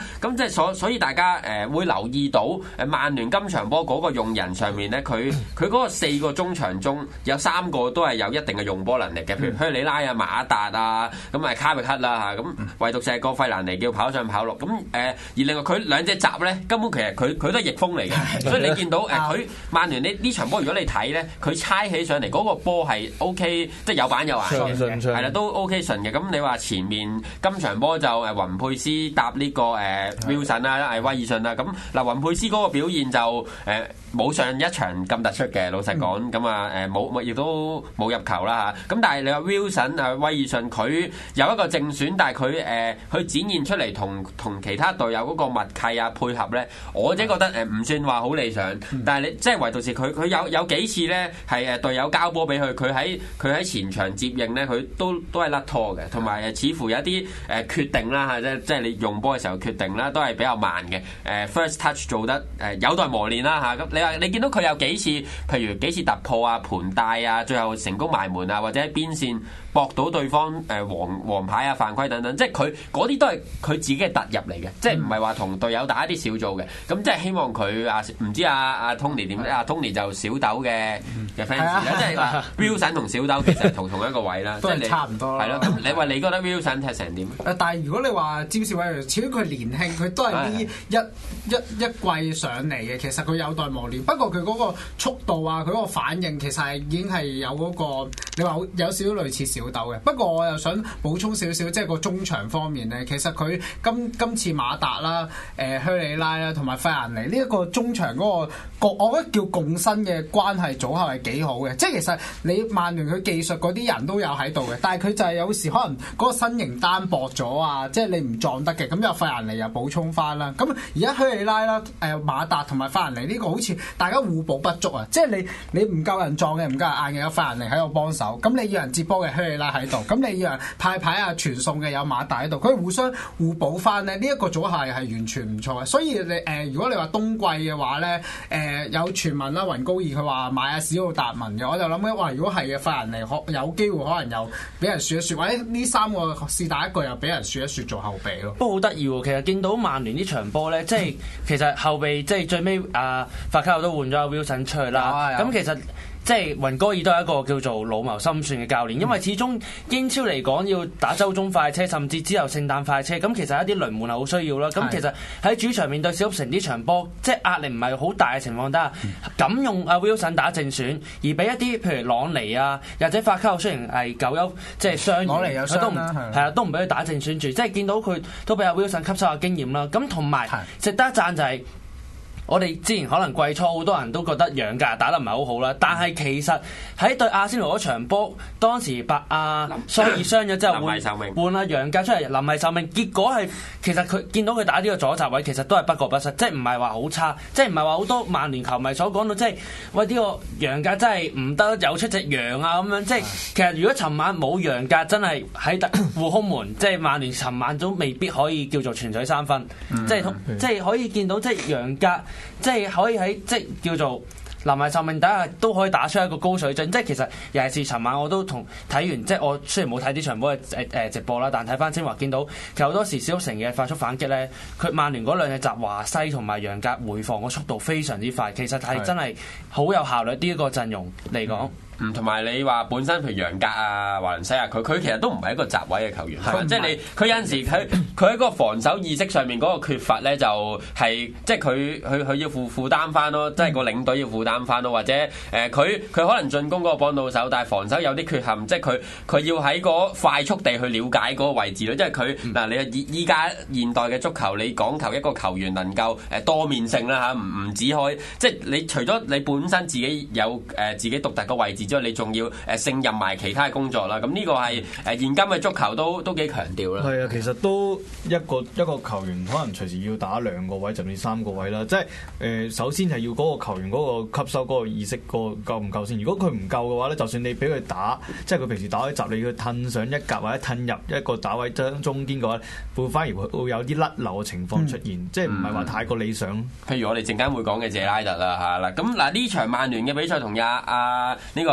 Speaker 2: 係所所以大家誒會留意到誒曼聯今場波嗰個用人上面咧，佢佢嗰個四個中場中有三個都係有一定嘅用波能力嘅，譬如虛里拉啊、馬達啊，咁啊卡域克啦嚇，咁唯獨就係個費蘭尼叫跑上跑落，咁誒而另外佢兩隻閘咧，根本其實佢佢都係逆風嚟嘅，所以你見到誒佢曼聯呢呢場波如果你睇咧，佢猜起上嚟嗰個波係 O K， 即係有板有眼嘅，係啦都 O K 順嘅。咁你話前面今場波就誒雲佩斯搭呢個誒 Wilson 啦，係威爾遜啦，咁嗱雲佩斯嗰個表現就誒冇上一場咁突出嘅，老實講，咁啊誒冇亦都冇入球啦嚇。咁但係你話 Wilson 啊威爾遜佢有一個正選，但係佢誒去展現出嚟同同其他隊友嗰個默契啊配合咧，我真覺得誒唔算話好理想。但係你即係唯獨是佢佢有有幾次咧係誒隊友交波俾佢，佢喺佢喺前場接應咧，佢都都係甩拖嘅，同埋誒似乎有啲誒決定啦嚇，即即係你用波嘅時候決定啦，都係比較慢嘅。誒 first touch 做得誒有待磨練啦嚇。咁你話你見到佢有幾次，譬如幾次突破啊、盤帶啊，最後成功埋門啊，或者喺邊線搏到對方誒黃黃牌啊、犯規等等，即係佢嗰啲都係佢自己嘅突入嚟嘅，即係唔係話同隊友打一啲小組嘅。咁即係希望佢啊，唔知阿阿 Tony 點？阿 Tony 就小豆嘅嘅 fans 啦，即係話 Wilson 同小豆其實同同一個位啦，
Speaker 3: 都係差唔多啦。
Speaker 2: 係咯，咁你話你覺得 Wilson 踢成點？
Speaker 3: 誒，但係如果你話詹士威，始終佢年輕，佢都係呢一一一季上嚟嘅，其實佢有待磨練。不過佢嗰個速度啊，佢嗰個反應其實係已經係有嗰個，你話有少少類似小豆嘅。不過我又想補充少少，即係個中場方面咧，其實佢今今次馬達啦、誒虛里拉啦同埋費蘭尼呢一個中場嗰個共，我覺得叫共生嘅關係組合係幾好嘅。即係其實你曼聯佢技術嗰啲人都有喺度嘅，但係佢就係有時可能嗰個身形單薄咗啊，即係你唔撞得嘅，咁有費蘭尼又補充翻啦。咁而家虛里拉啦、誒馬達同埋費蘭尼呢個好似大家互補不足啊，即係你你唔夠人撞嘅，唔夠人硬嘅，有費蘭尼喺度幫手，咁你要人接波嘅虛里拉喺度，咁你要人派牌啊傳送嘅有馬達喺度，佢互相互補翻咧，呢、這、一個組合係完全唔錯嘅。所以你誒、呃，如果你話冬季嘅話咧，誒、呃、有傳聞啦，雲高爾佢話買阿史奧達文嘅，我就諗緊話，如果係嘅費蘭尼可有機會可能又俾人説一説，或者呢三個是但一個又俾人説一説做後備咯。
Speaker 5: 不過好得意喎，其實見到曼聯呢場波咧，即係其實後備即係最尾阿法卡奧都換咗阿 Wilson 出去啦，咁其實。即係雲哥爾都係一個叫做老謀深算嘅教練，因為始終英超嚟講要打週中快車，甚至之後聖誕快車，咁其實一啲輪換係好需要啦。咁其實喺主場面對小城呢場波，即係壓力唔係好大嘅情況底下，咁用阿 Wilson 打正選，而俾一啲譬如朗尼啊，或者法卡奧雖然係久休，即係傷，
Speaker 3: 朗尼有傷啦，
Speaker 5: 係啊，都唔俾佢打正選住，即係見到佢都俾阿 Wilson 吸收下經驗啦。咁同埋值得一讚就係、是。我哋之前可能季初好多人都覺得楊格打得唔係好好啦，但係其實喺對阿仙奴嗰場波，當時白阿蘇爾傷咗之後換換阿楊格出嚟臨危受命，結果係其實佢見到佢打呢個左閘位，其實都係不過不失，即係唔係話好差，即係唔係話好多曼聯球迷所講到，即係喂呢個楊格真係唔得，有出隻羊啊咁樣，即係其實如果尋晚冇楊格，真係喺護空門，即係曼聯尋晚都未必可以叫做全取三分，即係即係可以見到即係楊格。即係可以喺即係叫做臨危受命底下都可以打出一個高水準，即係其實尤其是尋晚我都同睇完，即係我雖然冇睇呢場波嘅誒誒直播啦，但睇翻精華見到其實好多時小城嘅快速反擊咧，佢曼聯嗰兩隻閘華西同埋楊格回防嘅速度非常之快，其實係真係好有效率呢一個陣容嚟講。
Speaker 2: 嗯，同埋你話本身譬如楊格啊、華倫西亞，佢佢其實都唔係一個閘位嘅球員，即係你佢有陣時佢佢喺嗰個防守意識上面嗰個缺乏咧，就係即係佢佢佢要負負擔翻咯，即係個領隊要負擔翻咯，或者誒佢佢可能進攻嗰個幫到手，但係防守有啲缺陷，即係佢佢要喺個快速地去了解嗰個位置咯，即係佢嗱你依依家現代嘅足球，你講求一個球員能夠誒多面性啦嚇，唔唔只可以即係你除咗你本身自己有誒自己獨特嘅位置之後，你仲要誒勝任埋其他嘅工作啦。咁呢個係誒現今嘅足球都都幾強調啦。
Speaker 4: 係啊，其實都一個一個球員可能隨時要打兩個位，甚至三個位啦。即係誒，首先係要嗰個球員嗰個吸收嗰個意識個夠唔夠先。如果佢唔夠嘅話咧，就算你俾佢打，即係佢平時打開閘，你要褪上一格或者褪入一個打位中中間嘅話，會反而會有啲甩漏嘅情況出現，嗯、即係唔係話太過理想。
Speaker 2: 譬如我哋陣間會講嘅謝拉特啦嚇啦。咁嗱呢場曼聯嘅比賽同阿阿呢個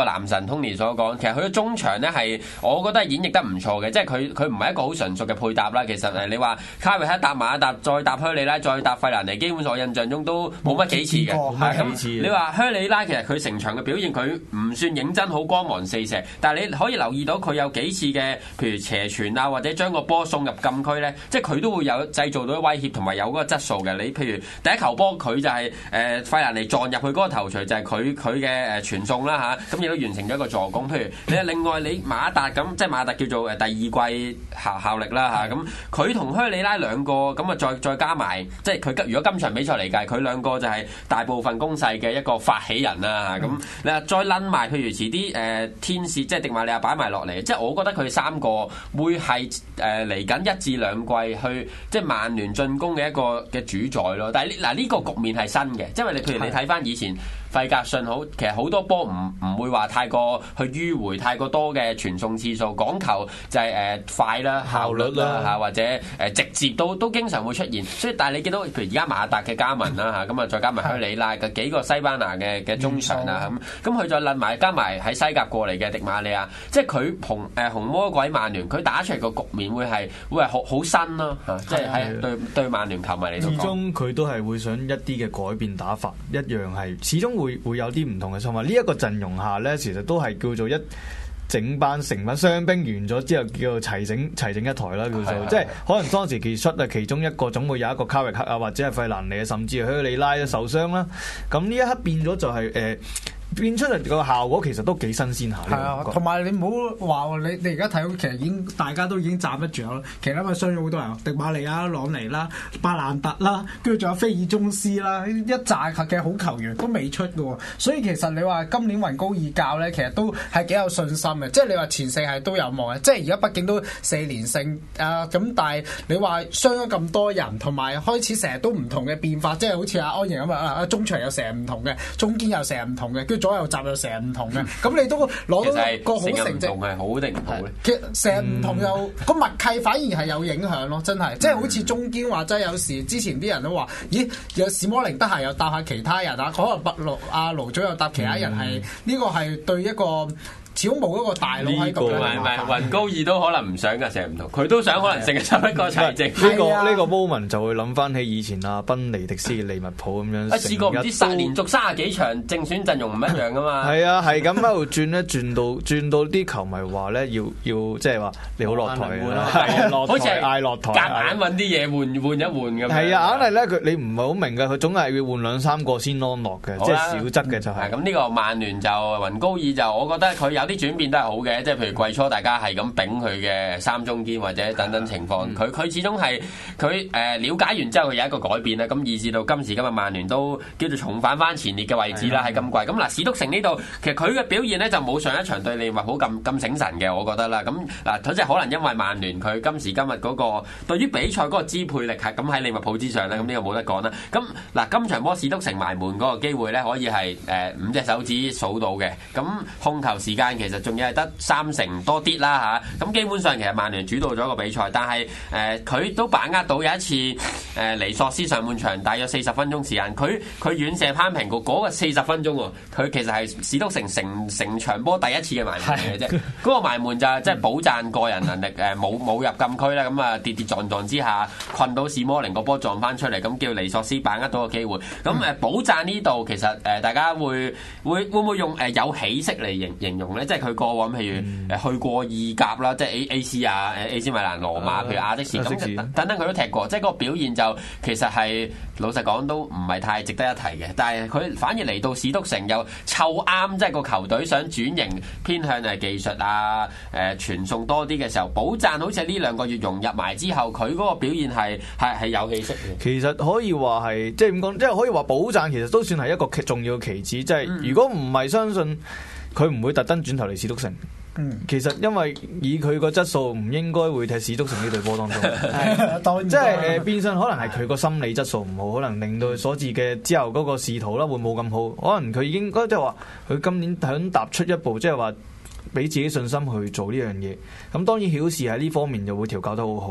Speaker 2: 男神 Tony 所講，其實佢嘅中場咧係我覺得係演繹得唔錯嘅，即係佢佢唔係一個好純熟嘅配搭啦。其實誒你話卡維克搭馬搭再搭靴里拉再搭費蘭尼，基本上我印象中都冇乜幾次嘅。係咁，你話靴里拉其實佢成場嘅表現佢唔算認真好光芒四射，但係你可以留意到佢有幾次嘅譬如斜傳啊，或者將個波送入禁區咧，即係佢都會有製造到啲威脅同埋有嗰個質素嘅。你譬如第一球波佢就係誒費蘭尼撞入去嗰個頭槌就係佢佢嘅誒傳送啦嚇，咁亦都完成咗一個助攻。譬如你另外你馬達咁，即係馬達叫做誒第二季效效力啦嚇，咁佢同靴里拉兩個咁啊再再加埋，即係佢如果今場比賽嚟計，佢兩個就係大部分攻勢嘅一個發起人啦嚇。咁你話再撚埋譬如遲啲誒天使即係迪馬利亞擺埋落嚟，即係我覺得佢三個會係誒嚟緊一至兩季去即係曼聯進攻嘅一個嘅主宰咯。但係嗱呢個局面係新嘅，因為你譬如你睇翻以前費格遜好，其實好多波唔唔會話太過去迂迴太過多嘅傳送次數，講求就係誒快啦、效率啦嚇，或者誒直接都都經常會出現。所以但係你見到譬如而家馬達嘅加盟啦嚇，咁啊再加埋靴里拉嘅幾個西班牙嘅嘅中場啊咁，咁佢再攬埋加埋喺西甲過嚟嘅迪馬利亞，即係佢紅誒紅魔鬼曼聯，佢打出嚟個局面會係會係好好新咯嚇，即係喺對對曼聯球迷嚟講，
Speaker 4: 始終佢都係會想一啲嘅改變打法，一樣係始終會會有啲唔同嘅想法。呢一個陣容下咧，其實都係叫做一整班成班傷兵完咗之後，叫做齊整齊整一台啦，叫做是的 即係可能當時其實啊，其中一個總會有一個卡域克啊，或者係費蘭尼啊，甚至係靴里拉受傷啦。咁呢一刻變咗就係、是、誒。呃變出嚟個效果其實都幾新鮮下。
Speaker 3: 係啊，同埋你唔好話喎，你你而家睇到其實已經大家都已經站得住啦。其實因為傷咗好多人，迪馬利亞、朗尼啦、巴蘭特啦，跟住仲有菲爾宗斯啦，一紮嘅好球員都未出嘅喎。所以其實你話今年雲高爾教咧，其實都係幾有信心嘅。即係你話前四係都有望嘅。即係而家畢竟都四連勝啊，咁但係你話傷咗咁多人，同埋開始成日都唔同嘅變化，即係好似阿安營咁啊，啊中場又成日唔同嘅，中堅又成日唔同嘅，跟住左右閘又成日唔同嘅，咁你都攞到個好成績，係好定唔好咧？其實成日唔同又個默契反而係有影響咯，真係，即係好似中堅話齋，有時之前啲人都話，咦，有史摩寧得閒又搭下其他人啊，可能伯盧阿盧祖又搭其他人，係呢個係對一個。始終冇一個大佬喺度，
Speaker 2: 唔係唔係，雲高爾都可能唔想㗎，成日唔同，佢都想可能成日執一個齊正。
Speaker 4: 呢個呢個 moment 就會諗翻起以前阿賓尼迪斯嘅利物浦咁樣。
Speaker 2: 啊，試過唔知殺連續三十幾場正選陣容唔一樣噶嘛？
Speaker 4: 係啊，係咁喺度轉咧，轉到轉到啲球迷話咧，要要即係話你好落台啊，係落
Speaker 2: 好似係
Speaker 4: 嗌落台，
Speaker 2: 夾硬揾啲嘢換換一換咁。
Speaker 4: 係啊，硬係咧佢你唔係好明㗎，佢總係要換兩三個先安樂嘅，即係少則嘅就係。
Speaker 2: 咁呢個曼聯就雲高爾就我覺得佢有啲轉變都係好嘅，即係譬如季初大家係咁頂佢嘅三中堅或者等等情況，佢佢、嗯、始終係佢誒瞭解完之後佢有一個改變啦，咁以至到今時今日曼聯都叫做重返翻前列嘅位置啦喺今季。咁嗱史篤城呢度其實佢嘅表現咧就冇上一場對利物浦咁咁醒神嘅，我覺得啦。咁嗱佢即係可能因為曼聯佢今時今日嗰個對於比賽嗰個支配力係咁喺利物浦之上咧，咁呢個冇得講啦。咁嗱今場波史篤城埋門嗰個機會咧可以係誒、呃、五隻手指數到嘅，咁控球時間其實仲要係得三成多啲啦嚇，咁基本上其實曼聯主導咗個比賽，但係誒佢都把握到有一次誒、呃、尼索斯上半場大約四十分鐘時間，佢佢遠射攀平局嗰個四十分鐘喎，佢其實係史篤城成成場波第一次嘅埋門嚟嘅啫，嗰個埋門就係即係補讚個人能力誒冇冇入禁區啦，咁啊跌跌撞撞之下困到史摩寧個波撞翻出嚟，咁叫尼索斯把握到個機會，咁誒補讚呢度其實誒、呃、大家會會會唔會用誒有起色嚟形形容咧？即係佢過往譬如。誒去過意甲啦，即係 A A C 啊，誒 A C 米蘭、羅馬，譬如亞積士咁等等，佢都踢過，即係嗰個表現就其實係老實講都唔係太值得一提嘅。但係佢反而嚟到史篤城又湊啱，即係個球隊想轉型偏向係技術啊，誒、呃、傳送多啲嘅時候，補讚好似呢兩個月融入埋之後，佢嗰個表現係係係有氣息嘅。其實可以話係即係點講，即係可以話補讚其實都算係一個重要嘅棋子，即係、嗯、如果唔係相信佢唔會特登轉頭嚟史篤城。嗯，其實因為以佢個質素唔應該會踢史篤城呢隊波當中，即係誒變相可能係佢個心理質素唔好，可能令到佢所致嘅之後嗰個仕途啦會冇咁好，可能佢已經即係話佢今年想踏出一步，即係話俾自己信心去做呢樣嘢。咁當然曉士喺呢方面就會調教得好好。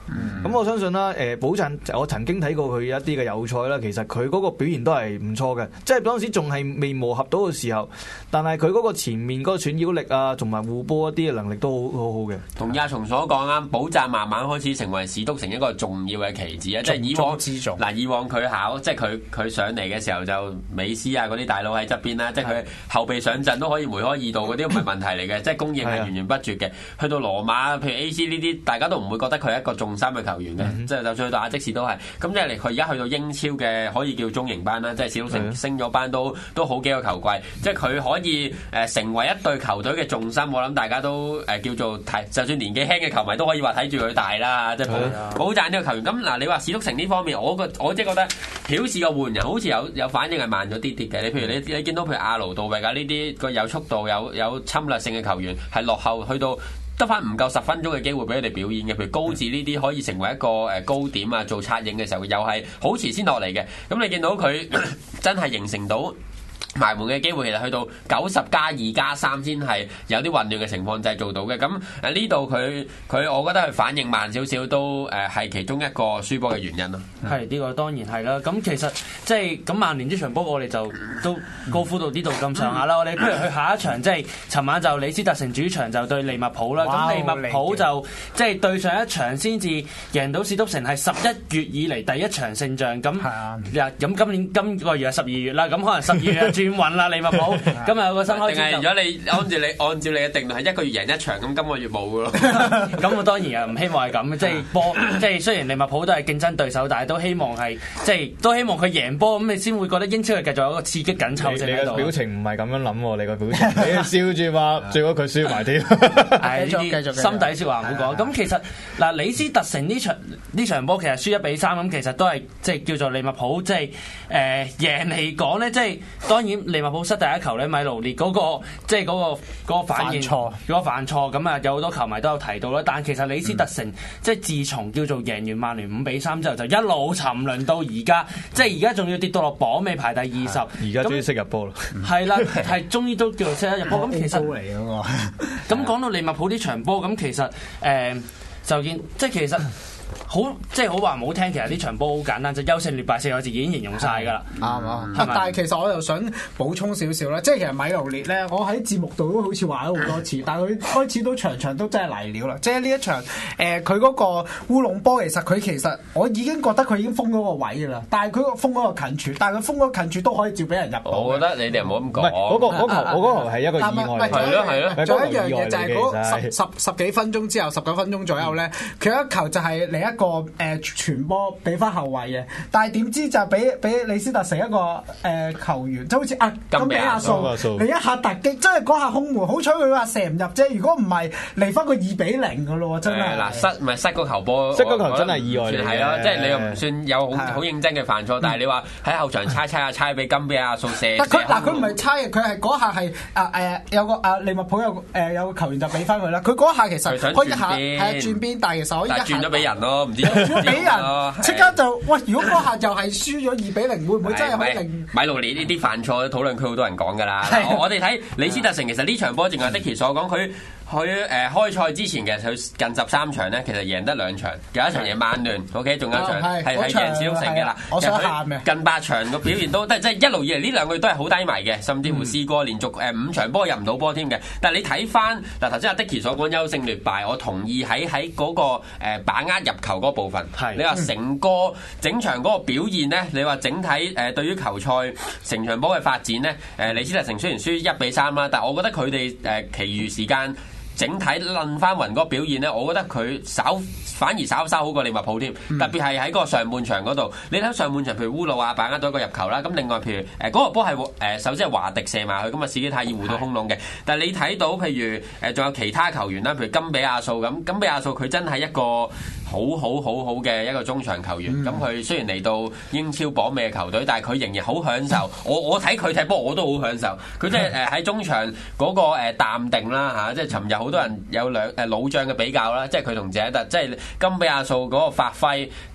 Speaker 4: 咁、嗯、我相信啦，誒保贊我曾經睇過佢一啲嘅友賽啦，其實佢嗰個表現都係唔錯嘅，即係當時仲係未磨合到嘅時候，但係佢嗰個前面嗰個傳繞力啊，同埋互波一啲嘅能力都好好好嘅。
Speaker 2: 同阿松所講啊，保贊慢慢開始成為史篤城一個重要嘅棋子啊，即係以往嗱以往佢考，即係佢佢上嚟嘅時候就美斯啊嗰啲大佬喺側邊啦，即係佢後備上陣都可以梅開二度嗰啲唔係問題嚟嘅，即係供應係源源不絕嘅。去到羅馬，譬如 A C 呢啲，大家都唔會覺得佢係一個重心嘅球員嘅，嗯、即係就算去到阿積士都係。咁即係佢而家去到英超嘅可以叫中型班啦，即係史篤城升咗班都都好幾個球季，即係佢可以誒成為一隊球隊嘅重心。我諗大家都誒叫做睇，就算年紀輕嘅球迷都可以話睇住佢大啦，即係保保贊呢個球員。咁嗱，你話史篤城呢方面，我個我即係覺得曉士個換人好似有有反應係慢咗啲啲嘅。你譬如你你見到譬如阿勞杜域啊呢啲個有速度有有侵略性嘅球員係落後去到。得翻唔夠十分鐘嘅機會俾佢哋表演嘅，譬如高治呢啲可以成為一個誒高點啊，做策應嘅時候又係好遲先落嚟嘅。咁你見到佢真係形成到埋門嘅機會，其實去到九十加二加三先係有啲混亂嘅情況製造到嘅。咁誒呢度佢佢，我覺得佢反應慢少少都誒係其中一個輸波嘅原因咯。
Speaker 5: 係呢、呢個當然係啦。咁其實即係咁曼聯呢場波，我哋就都高呼到呢度咁上下啦。我哋不如去下一場，即係尋晚就李斯特城主場就對利物浦啦。咁利物浦就即係對上一場先至贏到史篤城，係十一月以嚟第一場勝仗。咁咁今年今個月係十二月啦。咁可能十二月轉運啦，利物浦今日有個新開始。定係如果你按照你按照你嘅定律係一個月贏一場，咁今個月冇嘅咯。咁我當然啊唔希望係咁，即係波，即係雖然利物浦都係競爭對手，但係都希望係即係都希望佢贏波，咁你先會覺得英超係繼續有一個刺激緊湊性喺度。你嘅表情唔係咁樣諗喎，你個表情，你笑住話最好佢輸埋添。係呢啲心底説話唔好講。咁其實嗱，李斯特城呢場呢場波其實輸一比三，咁其實都係即係叫做利物浦即係誒贏嚟講咧，即係當然利物浦失第一球咧，米盧列嗰個即係嗰個嗰個反應，嗰個犯錯咁啊，有好多球迷都有提到啦。但其實李斯特城、嗯、即係自從叫做贏完曼聯五比三之後，就一路沉淪到而家，即係而家仲要跌到落榜尾排第二十。而家終於識入波啦，係啦，係終於都叫做識得入波。咁其實嚟嘅喎。咁講到利物浦呢場波，咁其實誒、呃、就見即係其實。好即係好話唔好聽，其實呢場波好簡單，就優勝劣敗四個字已經形容晒㗎啦。啱啊、嗯，但係其實我又想補充少少啦，即係其實米盧列咧，我喺節目度都好似話咗好多次，但係佢開始都場場都真係嚟料啦。即係呢一場誒，佢嗰個烏龍波，其實佢其實我已經覺得佢已經封咗個位㗎啦。但係佢封嗰個近處，但係佢封嗰個近處都可以照俾人入到。我覺得你哋唔好咁講。唔係嗰個嗰球，我嗰球係一個意外嚟嘅。係咯係咯。仲有一樣嘢就係嗰十十十幾分鐘之後，十九分鐘左右咧，佢有一球就係另一個誒傳波俾翻後衞嘅，但係點知就俾俾李斯特城一個誒、呃、球員，即係好似啊金比亞素，你一下突擊，真係嗰下空門，好彩佢話射唔入啫。如果唔係嚟翻個二比零嘅咯喎，真係嗱失唔係失個球波，失個球真係意外嚟嘅，係咯，即係你又唔算有好好認真嘅犯錯，但係你話喺後場猜猜下猜俾金比亞素射，但佢嗱佢唔係猜嘅，佢係嗰下係啊誒有個啊利物浦有誒有個球員就俾翻佢啦，佢嗰下其實可以一下係轉邊，但係其實可以一下轉咗俾人咯，唔知。俾人即刻就喂！如果嗰下又係輸咗二比零，會唔會真係可以令米盧列呢啲犯錯討論區好多人講㗎啦？我哋睇李斯特城，其實呢場波正係Dicky所講，佢佢誒開賽之前嘅佢近十三場咧，其實贏得兩場，有一場贏曼聯 ，OK， 仲有一場係係贏史篤城嘅啦。我想喊嘅近八場個表現都即係一路以嚟呢兩個月都係好低迷嘅，甚至乎試過連續誒五場波入唔到波添嘅。但係你睇翻嗱頭先阿Dicky所講優勝劣敗，我同意喺喺嗰個誒把握入球嗰部分。係你話成個整場嗰個表現咧，你話整體誒對於球賽成場波嘅發展咧，誒李斯特城雖然輸一比三啦，但係我覺得佢哋誒其餘時間。整體論翻雲嗰個表現咧，我覺得佢稍反而稍稍好過利物浦添，嗯、特別係喺嗰個上半場嗰度。你睇上半場，譬如烏魯啊把握到一個入球啦，咁另外譬如誒嗰、呃嗰個波係誒首先係華迪射埋去，咁啊史基泰爾護到空籠嘅。但係你睇到譬如誒仲有其他球員啦，譬如金比亞素咁，金比亞素佢真係一個好好好好嘅一個中場球員。咁佢、嗯、雖然嚟到英超榜尾嘅球隊，但係佢仍然好享受。我我睇佢踢波我都好享受。佢即係誒喺中場嗰個誒淡定啦嚇，即係尋日好多人有兩誒老將嘅比較啦，即係佢同謝特，即係金比亞素嗰個發揮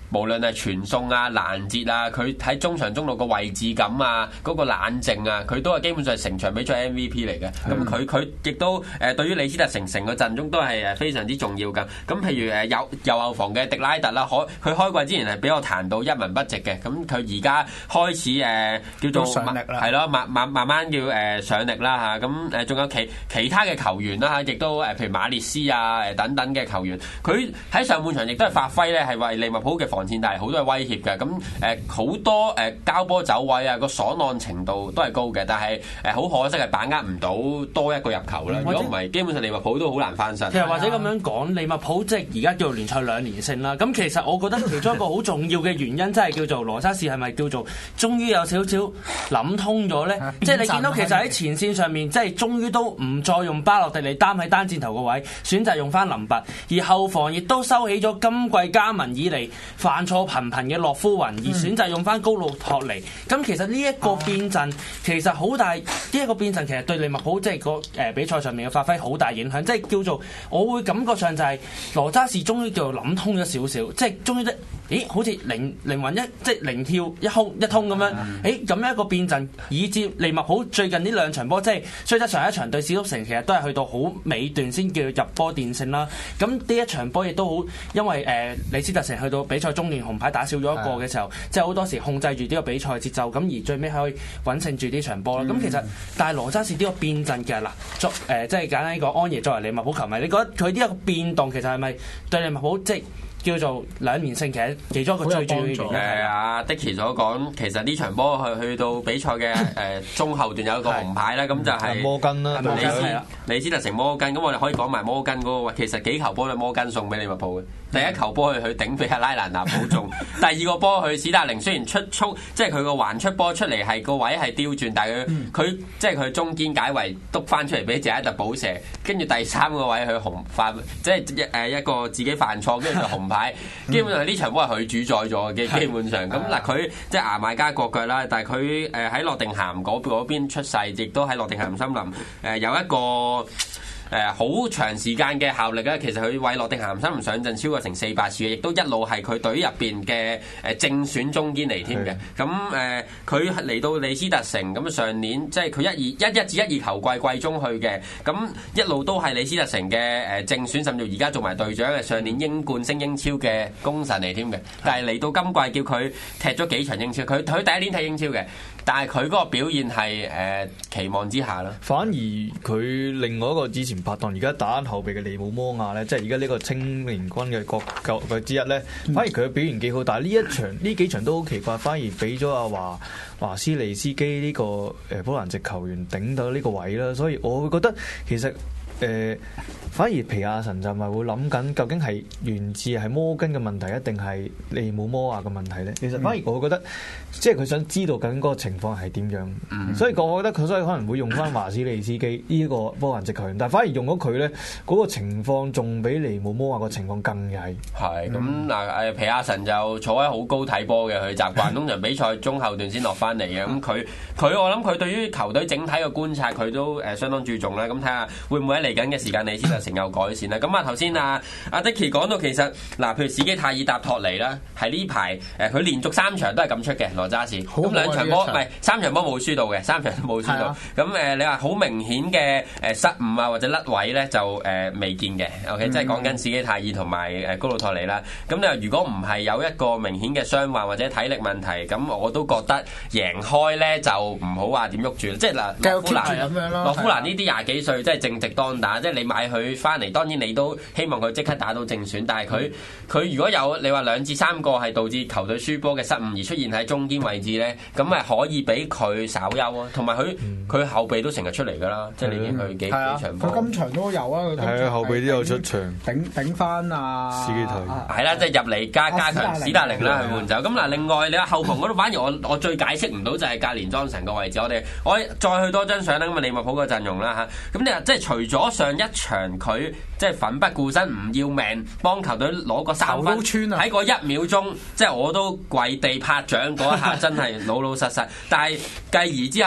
Speaker 2: 無論係傳送啊、攔截啊，佢喺中場中路個位置感啊、嗰、那個冷靜啊，佢都係基本上係成場比賽 M V P 嚟嘅。咁佢佢亦都誒對於李斯特城成個陣中都係誒非常之重要㗎。咁譬如誒右右後防嘅迪拉特啦，開佢開季之前係比較彈到一文不值嘅，咁佢而家開始誒、呃、叫做
Speaker 3: 上力啦，
Speaker 2: 係咯，慢慢慢慢叫誒上力啦嚇。咁誒仲有其其他嘅球員啦嚇，亦都誒譬如馬列斯啊誒等等嘅球員，佢喺上半場亦都係發揮咧，係為利物浦嘅防線帶嚟好多嘅威脅嘅。咁誒好多誒交波走位啊，個爽朗程度都係高嘅，但係誒好可惜係把握唔到多一個入球啦。如果唔係，基本上利物浦都好難翻身。
Speaker 5: 其實或者咁樣講，利物浦即係而家叫做聯賽兩連勝啦。咁其實我覺得其中一個好重要嘅原因，真係叫做羅渣士係咪叫做終於有少少諗通咗咧？即係你見到其實喺前線上面，即係終於都唔再用巴洛迪尼擔喺單箭頭個位，選擇用翻林拔，而後防亦都收起咗今季加盟以嚟犯錯頻頻嘅洛夫雲，而選擇用翻高路托尼。咁其實呢一個變陣其實好大，呢、這、一個變陣其實對利物浦即係個誒比賽上面嘅發揮好大影響。即係叫做我會感覺上就係羅渣士終於叫做諗通咗少少，即係終於即咦好似靈靈魂一即係靈跳一空一通咁樣。誒咁樣一個變陣，以至利物浦最近呢兩場波，即係雖則上一場對史篤城其實都係去到好尾段先叫入波電勝啦。咁呢一場波亦都好，因為誒、呃、李斯特城去到比賽中段紅牌打少咗一個嘅時候，即係好多時控制住呢個比賽節奏，咁而最尾可以穩勝住呢場波啦。咁、嗯、其實但係羅渣士呢個變陣嘅嗱作誒即係簡單講，安爺作為利物浦球迷，你覺得佢呢一個變動其實係咪對利物浦即係叫做兩連勝，其實其中一個最重要嘅原因
Speaker 2: 係阿 Dicky 所講，其實呢場波去去到比賽嘅誒中後段有一個紅牌啦，咁就係
Speaker 4: 摩根啦，
Speaker 2: 李斯李斯特城摩根。咁我哋可以講埋摩根嗰個，其實幾球波都係摩根送俾利物浦嘅。第一球波佢去頂俾阿拉蘭納補中，第二個波佢史達靈雖然出速，即係佢個環出波出嚟係個位係刁轉，但係佢佢即係佢中堅解圍篤翻出嚟俾謝一特補射，跟住第三個位佢紅犯，即係誒一個自己犯錯，跟住就紅牌。基本上呢場波係佢主宰咗嘅，基本上咁嗱佢即係牙買加國腳啦，但係佢誒喺諾定咸嗰嗰邊出世，亦都喺諾定咸森林誒有一個誒好、呃、長時間嘅效力咧。其實佢為諾定咸森林上陣超過成四百次嘅，亦都一路係佢隊入邊嘅誒正選中堅嚟添嘅。咁誒佢嚟到李斯特城咁上年即係佢一二一一至一二球季季中去嘅，咁一路都係李斯特城嘅誒正選，甚至而家做埋隊長嘅。上年英冠升英超嘅功臣嚟添嘅，但係嚟到今季叫佢踢咗幾場英超，佢佢第一年踢英超嘅，但係佢嗰個表現係誒、呃、期望之下啦。
Speaker 4: 反而佢另外一個之前拍檔而家打後備嘅利姆摩亞咧，即係而家呢個青年軍嘅國腳嘅之一咧，反而佢嘅表現幾好。但係呢一場呢幾場都好奇怪，反而俾咗阿華華斯利斯基呢個誒波蘭籍球員頂到呢個位啦，所以我會覺得其實誒。呃反而皮亞神就咪會諗緊，究竟係源自係摩根嘅問題，一定係利姆摩亞嘅問題咧？其實反而我覺得，即係佢想知道緊嗰個情況係點樣，嗯、所以我覺得佢所以可能會用翻華斯利斯基呢個波蘭籍球員，但係反而用咗佢咧，嗰、嗰個情況仲比利姆摩亞個情況更曳。係
Speaker 2: 咁嗱，誒皮亞神就坐喺好高睇波嘅，佢習慣通常比賽中後段先落翻嚟嘅。咁佢佢我諗佢對於球隊整體嘅觀察，佢都誒相當注重啦。咁睇下會唔會喺嚟緊嘅時間，你先就成有改善啦。咁啊頭先啊阿 Dicky 講到其實嗱，譬如史基泰爾搭托尼啦，係呢排誒佢連續三場都係咁出嘅羅渣士，咁兩場波唔係三場波冇輸到嘅，三場都冇輸到。咁誒、啊、你話好明顯嘅誒失誤啊或者甩位咧就誒未見嘅。OK，、嗯、即係講緊史基泰爾同埋誒高魯托尼啦。咁你話如果唔係有一個明顯嘅傷患或者體力問題，咁我都覺得贏開咧就唔好話點喐住。即係嗱，洛夫蘭咁樣咯，洛夫蘭呢啲廿幾歲即係正值當打，即係你買佢翻嚟，當然你都希望佢即刻打到正選，但係佢佢如果有你話兩至三個係導致球隊輸波嘅失誤而出現喺中堅位置咧，咁咪可以俾佢稍休啊。同埋佢佢後備都成日出嚟㗎啦，即係你見佢幾幾場波，
Speaker 3: 佢今場都有啊。
Speaker 4: 係啊，後備都有出場
Speaker 3: 頂頂翻啊！
Speaker 4: 司機台
Speaker 2: 係啦，即係入嚟加加強史達寧啦去換走。咁嗱，另外你話後防嗰度反而我我最解釋唔到就係格連莊臣個位置。我哋我再去多張相啦，咁啊利物浦個陣容啦嚇。咁你話即係除咗上一場佢即係奮不顧身唔要命幫球隊攞個三分，喺個一秒鐘，即係我都跪地拍掌嗰一下，真係老老實實。但係繼而之後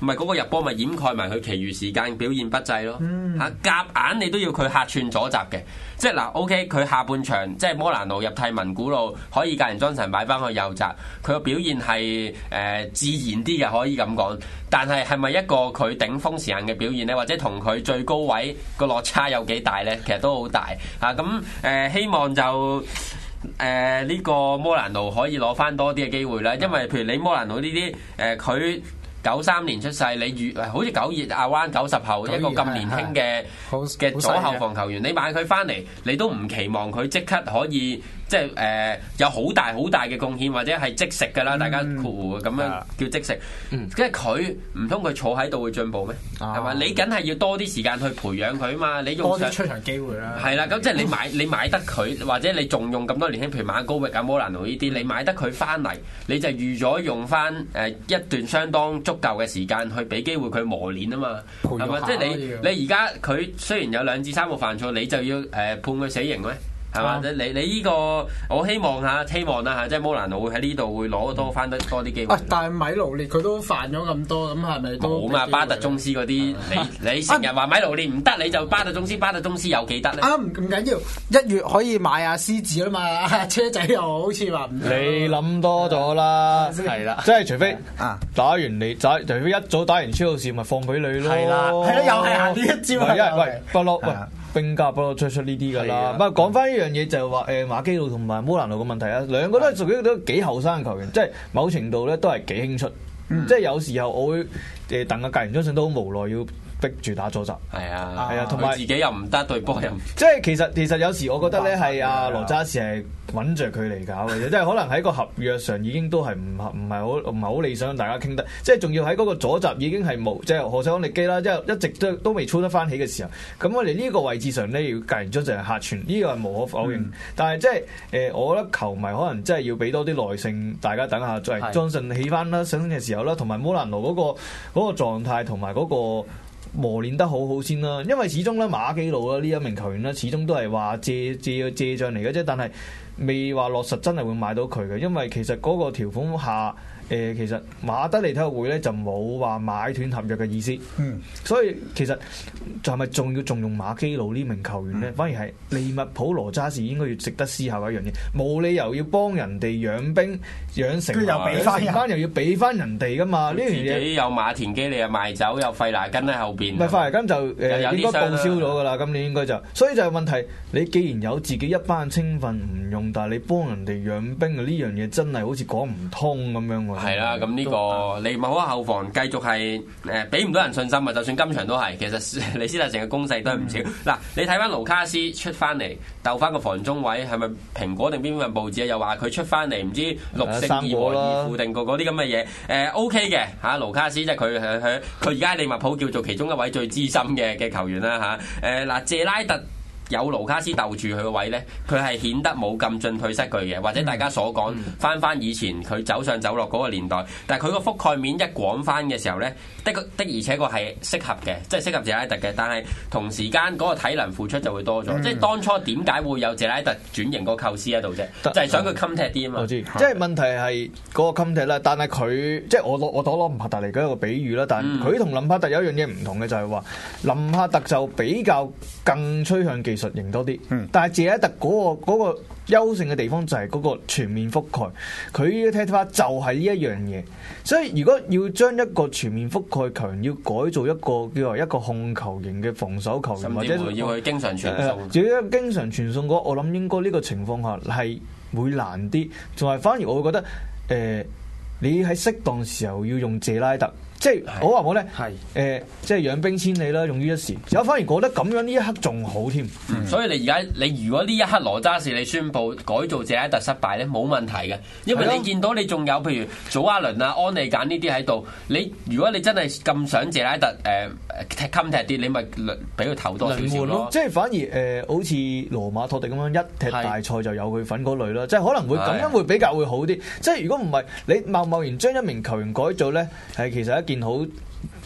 Speaker 2: 唔係嗰個入波咪掩蓋埋佢其餘時間表現不濟咯。嚇夾硬你都要佢客串左閘嘅，即係嗱 OK 佢下半場即係摩蘭奴入替文古路，可以格連莊臣擺翻去右閘，佢個表現係誒、呃、自然啲嘅可以咁講。但係係咪一個佢頂峰時間嘅表現咧？或者同佢最高位個落差有幾大咧？其實都好大嚇。咁、啊、誒、呃、希望就誒呢、呃這個摩蘭奴可以攞翻多啲嘅機會啦。因為譬如你摩蘭奴呢啲誒佢。呃九三年出世，你預好似九二阿灣九十後一個咁年輕嘅嘅左後防球員，你買佢翻嚟，你都唔期望佢即刻可以即係誒、呃、有好大好大嘅貢獻，或者係即食㗎啦，嗯、大家括弧咁樣叫即食。即係佢唔通佢坐喺度會進步咩？係嘛、啊？你梗係要多啲時間去培養佢啊嘛！你用
Speaker 3: 多啲出場機會啦。係
Speaker 2: 啦，咁即係你買你買得佢，或者你仲用咁多年輕，譬如馬高域啊、摩蘭奴呢啲，你買得佢翻嚟，你就預咗用翻誒一段相當足夠嘅時間去俾機會佢磨練啊嘛，係嘛？即係你你而家佢雖然有兩至三個犯錯，你就要誒、呃、判佢死刑咩？係嘛？你你呢、這個我希望嚇，希望啦嚇，即係摩蘭奴會喺呢度會攞多翻得多啲機會。
Speaker 3: 但係米勞列佢都犯咗咁多，咁係咪都
Speaker 2: 冇嘛？巴特宗斯嗰啲，你你成日話米勞列唔得，你就巴特宗斯，巴特宗斯有幾得咧？
Speaker 3: 啊唔唔緊要，一月可以買阿獅子啊嘛，車仔又好似話唔。
Speaker 4: 你諗多咗啦，係啦，即係除非啊打完你打，除非一早打完超號士咪放俾你咯。係啦，
Speaker 3: 係咯，又係行呢一招啊！
Speaker 4: 喂，不嬲喂。兵家不嬲出出呢啲㗎啦，唔係講翻呢樣嘢就係話誒馬基魯同埋摩蘭奴嘅問題啊，兩個都係屬於都幾後生嘅球員，即係某程度咧都係幾輕出，嗯、即係有時候我會誒鄧阿格連張信都好無奈要逼住打左閘，
Speaker 2: 係啊，
Speaker 4: 係啊，同埋
Speaker 2: 自己又唔得對波又唔，
Speaker 4: 即係其實其實有時我覺得咧係阿羅渣士係揾着佢嚟搞嘅啫，即係可能喺個合約上已經都係唔唔係好唔係好理想，大家傾得，即係仲要喺嗰個左閘已經係冇，即係何塞安力基啦，即係一直都都未操得翻起嘅時候，咁我哋呢個位置上咧要格連張就係客串，呢、這個係無可否認。嗯、但係即係誒、呃，我覺得球迷可能真係要俾多啲耐性，大家等下再莊信起翻啦，上升嘅時候啦，同埋摩蘭奴嗰、那個嗰、那個狀態同埋嗰個磨練得好好先啦。因為始終咧馬基魯啦呢一名球員咧，始終都係話借借借將嚟嘅啫，但係未話落實真係會買到佢嘅，因為其實嗰個條款下。誒、呃、其實馬德里體育會咧就冇話買斷合約嘅意思，嗯，所以其實就係咪仲要重用馬基魯呢名球員咧？嗯、反而係利物浦羅渣士應該要值得思考嘅一樣嘢，冇理由要幫人哋養兵養成，
Speaker 3: 又俾翻
Speaker 4: 人，又要俾翻人哋噶嘛？呢樣嘢自己
Speaker 2: 有馬田基利又賣走，有費拿根喺後邊，
Speaker 4: 唔係費拿根就誒、呃、應該報銷咗㗎啦，今年應該就，所以就係問題，你既然有自己一班青訓唔用，但係你幫人哋養兵嘅呢樣嘢真係好似講唔通咁樣喎。
Speaker 2: 係啦，咁呢、這個利物浦後防繼續係誒俾唔到人信心啊！就算今場都係，其實李斯特城嘅攻勢都係唔少。嗱、嗯，你睇翻盧卡斯出翻嚟鬥翻個防中位，係咪蘋果定邊份報紙啊？又話佢出翻嚟唔知六勝二和二負定個嗰啲咁嘅嘢？誒、呃、OK 嘅嚇，盧卡斯即係佢佢佢佢而家利物浦叫做其中一位最資深嘅嘅球員啦嚇。誒、啊、嗱，謝拉特。有盧卡斯鬥住佢個位呢，佢係顯得冇咁進退失據嘅，或者大家所講翻翻以前佢走上走落嗰個年代，但係佢個覆蓋面一廣翻嘅時候呢，的的而且確係適合嘅，即係適合謝拉特嘅。但係同時間嗰個體能付出就會多咗，嗯、即係當初點解會有謝拉特轉型個構思喺度啫？就係想佢襟踢啲啊嘛。我知，即係
Speaker 4: 問題係嗰個襟踢啦，但係佢即係我攞我攞攞林柏特嚟嘅一個比喻啦。但係佢同林柏特有一樣嘢唔同嘅就係話，林柏特就比較更趨向技術型多啲，嗯、但係謝拉特嗰個嗰個優勝嘅地方就係嗰個全面覆蓋，佢嘅踢法就係呢一樣嘢。所以如果要將一個全面覆蓋球員要改造一個叫做一個控球型嘅防守球員，或者
Speaker 2: 要去經常傳送，
Speaker 4: 至於經常傳送嗰，我諗應該呢個情況下係會難啲，仲係反而我會覺得誒、呃，你喺適當時候要用謝拉特。即係我話我咧，誒是、呃，即係養兵千里啦，用於一時。有反而覺得咁樣呢一刻仲好添。
Speaker 2: 嗯、所以你而家你如果呢一刻羅渣士你宣布改造謝拉特失敗咧，冇問題嘅，因為你見到你仲有譬如祖阿倫啊、安利簡呢啲喺度。你如果你真係咁想謝拉特誒、呃、踢襟踢啲，你咪俾佢投多少少咯。
Speaker 4: 即係反而誒、呃，好似羅馬托迪咁樣一踢大賽就有佢份嗰類啦。即係可能會咁樣會比較會好啲。即係如果唔係你貿貿然將一名球員改造咧，係其實一件好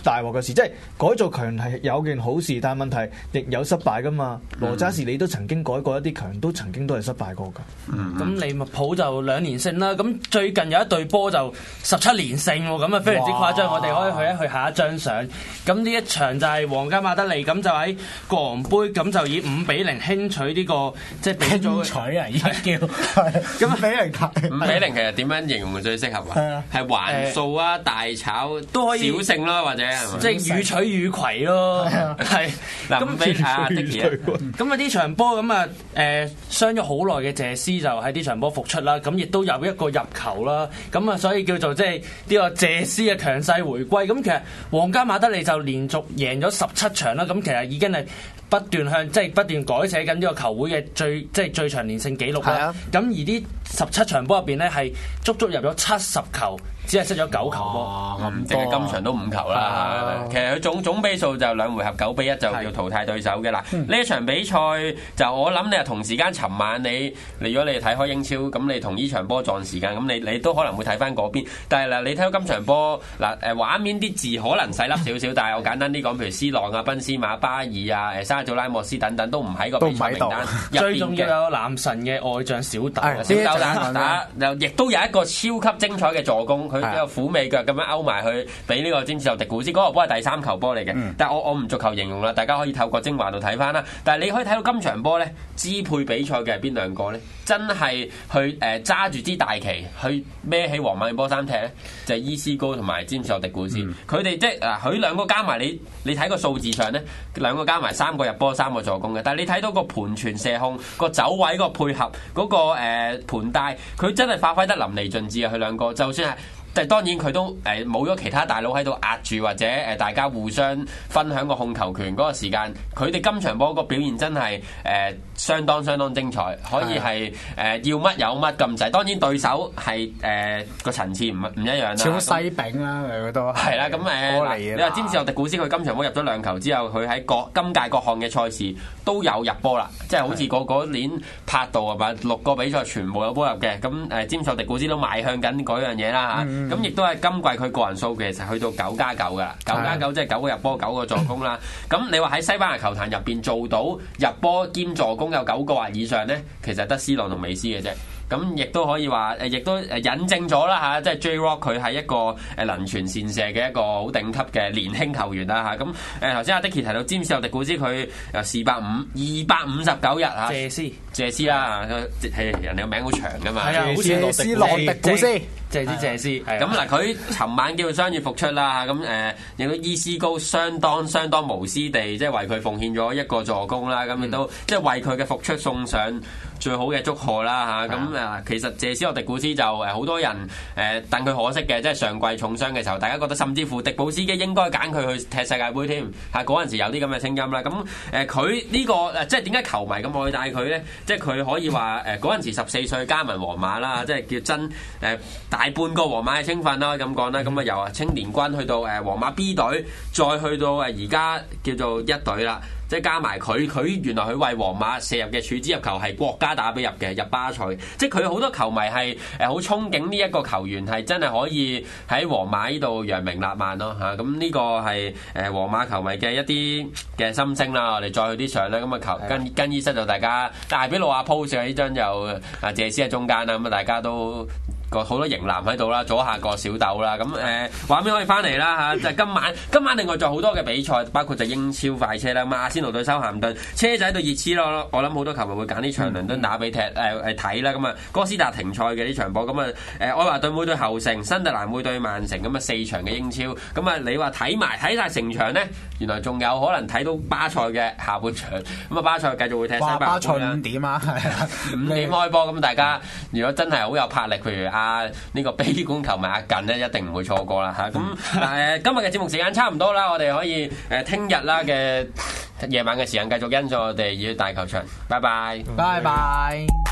Speaker 4: 大鑊嘅事，即係改造強人係有件好事，但係問題亦有失敗噶嘛。羅渣士你都曾經改過一啲強，都曾經都係失敗過㗎。咁、
Speaker 5: 嗯、利物浦就兩連勝啦，咁最近有一隊波就十七連勝喎，咁啊非常之誇張。我哋可以去一去下一張相。咁呢一場就係皇家馬德里，咁就喺國王杯，咁就以五比零輕取呢、呢個即係比咗
Speaker 3: 取啊，已經叫咁比零睇
Speaker 2: 五比零其實點樣形容最適合啊？係橫掃啊，大炒
Speaker 5: 都可以
Speaker 2: 小勝啦，或者
Speaker 5: 即係予取予攜咯，係
Speaker 2: 嗱咁俾阿 Dicky
Speaker 5: 咁啊呢場波咁啊誒傷咗好耐嘅謝斯就喺呢場波復出啦，咁亦都有一個入球啦，咁啊所以叫做即係呢個謝斯嘅強勢回歸。咁其實皇家馬德里就連續贏咗十七場啦，咁其實已經係不斷向即係不斷改寫緊呢個球會嘅最即係最長連勝紀錄啦。咁、啊、而呢十七場波入邊咧係足足入咗七十球，只係失咗九球波。
Speaker 2: 咁淨係今場都五球啦。啊、其實佢總總比數就兩回合九比一就要淘汰對手嘅啦。呢、嗯、一場比賽就我諗你係同時間，尋晚你你如果你睇開英超，咁你同呢場波撞時間，咁你你都可能會睇翻嗰邊。但係嗱，你睇到今場波嗱誒畫面啲字可能細粒少少，但係我簡單啲講，譬如 C 朗啊、賓斯馬、巴爾啊、誒沙祖拉莫斯等等都唔喺個比賽名單入邊嘅。
Speaker 5: 最重要有男神嘅愛將小豆，
Speaker 2: 哎、小豆打打又亦都有一個超級精彩嘅助攻，佢有虎尾腳咁樣勾埋去俾呢個詹士就迪古斯，嗰、那個波係第三球波嚟嘅。嗯、但係我我唔逐球形容啦，大家可以透過精華度睇翻啦。但係你可以睇到今場波咧，支配比賽嘅係邊兩個咧？真係去誒揸住支大旗去孭起皇馬嘅波衫踢咧，就係、是、伊斯高同埋詹士就迪古斯。佢哋、嗯、即係嗱，佢兩個加埋你，你睇個數字上咧，兩個加埋三個入波，三個助攻嘅。但係你睇到個盤傳射控、個走位、個配合、嗰、那個誒、呃、盤帶，佢真係發揮得淋漓盡致啊！佢兩個就算係。即係當然佢都誒冇咗其他大佬喺度壓住，或者誒大家互相分享個控球權嗰個時間，佢哋今場波個表現真係誒、呃、相當相當精彩，可以係誒、呃、要乜有乜咁滯。當然對手係誒個層次唔唔一樣啦。
Speaker 3: 超西餅啦，佢都係
Speaker 2: 啦。咁誒，你話詹士有迪古斯佢今場波入咗兩球之後，佢喺各今屆各項嘅賽事都有入波啦，即係好似個嗰年拍到啊嘛，六個比賽全部有波入嘅。咁誒詹士有迪古斯都邁向緊嗰樣嘢啦嚇。嗯咁亦都係今季佢個人數其實去到九加九噶啦，九加九即係九個入波九個助攻啦。咁你話喺西班牙球壇入邊做到入波兼助攻有九個或以上咧，其實得 C 朗同美斯嘅啫。咁亦都可以話誒，亦都誒引證咗啦嚇，即係 J Rock 佢係一個誒能傳善射嘅一個好頂級嘅年輕球員啦嚇。咁誒頭先阿 Dicky 提到詹士有迪古斯佢由四百五二百五十九日嚇，謝斯謝斯啦嚇，係人哋個名好長噶嘛，
Speaker 5: 係啊，好似
Speaker 3: 謝斯洛迪古斯。
Speaker 5: 謝斯謝斯，
Speaker 2: 咁嗱佢尋晚叫傷愈復出啦，咁誒亦都伊斯高相當相當無私地即係為佢奉獻咗一個助攻啦，咁亦都即係為佢嘅復出送上最好嘅祝賀啦嚇。咁誒其實謝斯洛迪古斯就誒好多人誒戥佢可惜嘅，即係上季重傷嘅時候，大家覺得甚至乎迪布斯基應該揀佢去踢世界盃添嚇，嗰陣時有啲咁嘅聲音啦。咁誒佢呢個誒即係點解球迷咁愛戴佢咧？即係佢可以話誒嗰陣時十四歲加盟皇馬啦，即係叫真誒。大半個皇馬嘅青訓啦，咁講啦，咁啊由啊青年軍去到誒皇馬 B 隊，再去到誒而家叫做一隊啦，即係加埋佢，佢原來佢為皇馬射入嘅處子入球係國家打俾入嘅，入巴塞，即係佢好多球迷係誒好憧憬呢一個球員係真係可以喺皇馬呢度揚名立萬咯嚇，咁呢個係誒皇馬球迷嘅一啲嘅心聲啦。我哋再去啲相咧，咁啊球更更衣室就大家大俾路亞 pose 呢張就啊謝斯喺中間啦，咁啊大家都。個好多型男喺度啦，左下個小豆啦，咁誒畫面可以翻嚟啦嚇，就係、今晚今晚另外仲有好多嘅比賽，包括就英超快車啦，咁阿仙奴對修咸頓，車仔對熱刺咯，我諗好多球迷會揀呢場倫敦打比踢誒誒睇啦，咁啊哥斯達停賽嘅呢場波，咁啊誒愛華頓會對後城，新特蘭會對曼城，咁啊四場嘅英超，咁啊你話睇埋睇晒成場咧，原來仲有可能睇到巴塞嘅下半場，咁啊巴塞繼續會踢西班牙
Speaker 3: 巴塞五點啊，係啊，
Speaker 2: 五點開波，咁大家如果真係好有魄力，譬如啊呢、這個悲觀球迷阿近咧，一定唔會錯過啦嚇。咁誒今日嘅節目時間差唔多啦，我哋可以誒聽日啦嘅夜晚嘅時間繼續欣賞我哋熱血大球場。拜拜，
Speaker 3: 拜拜。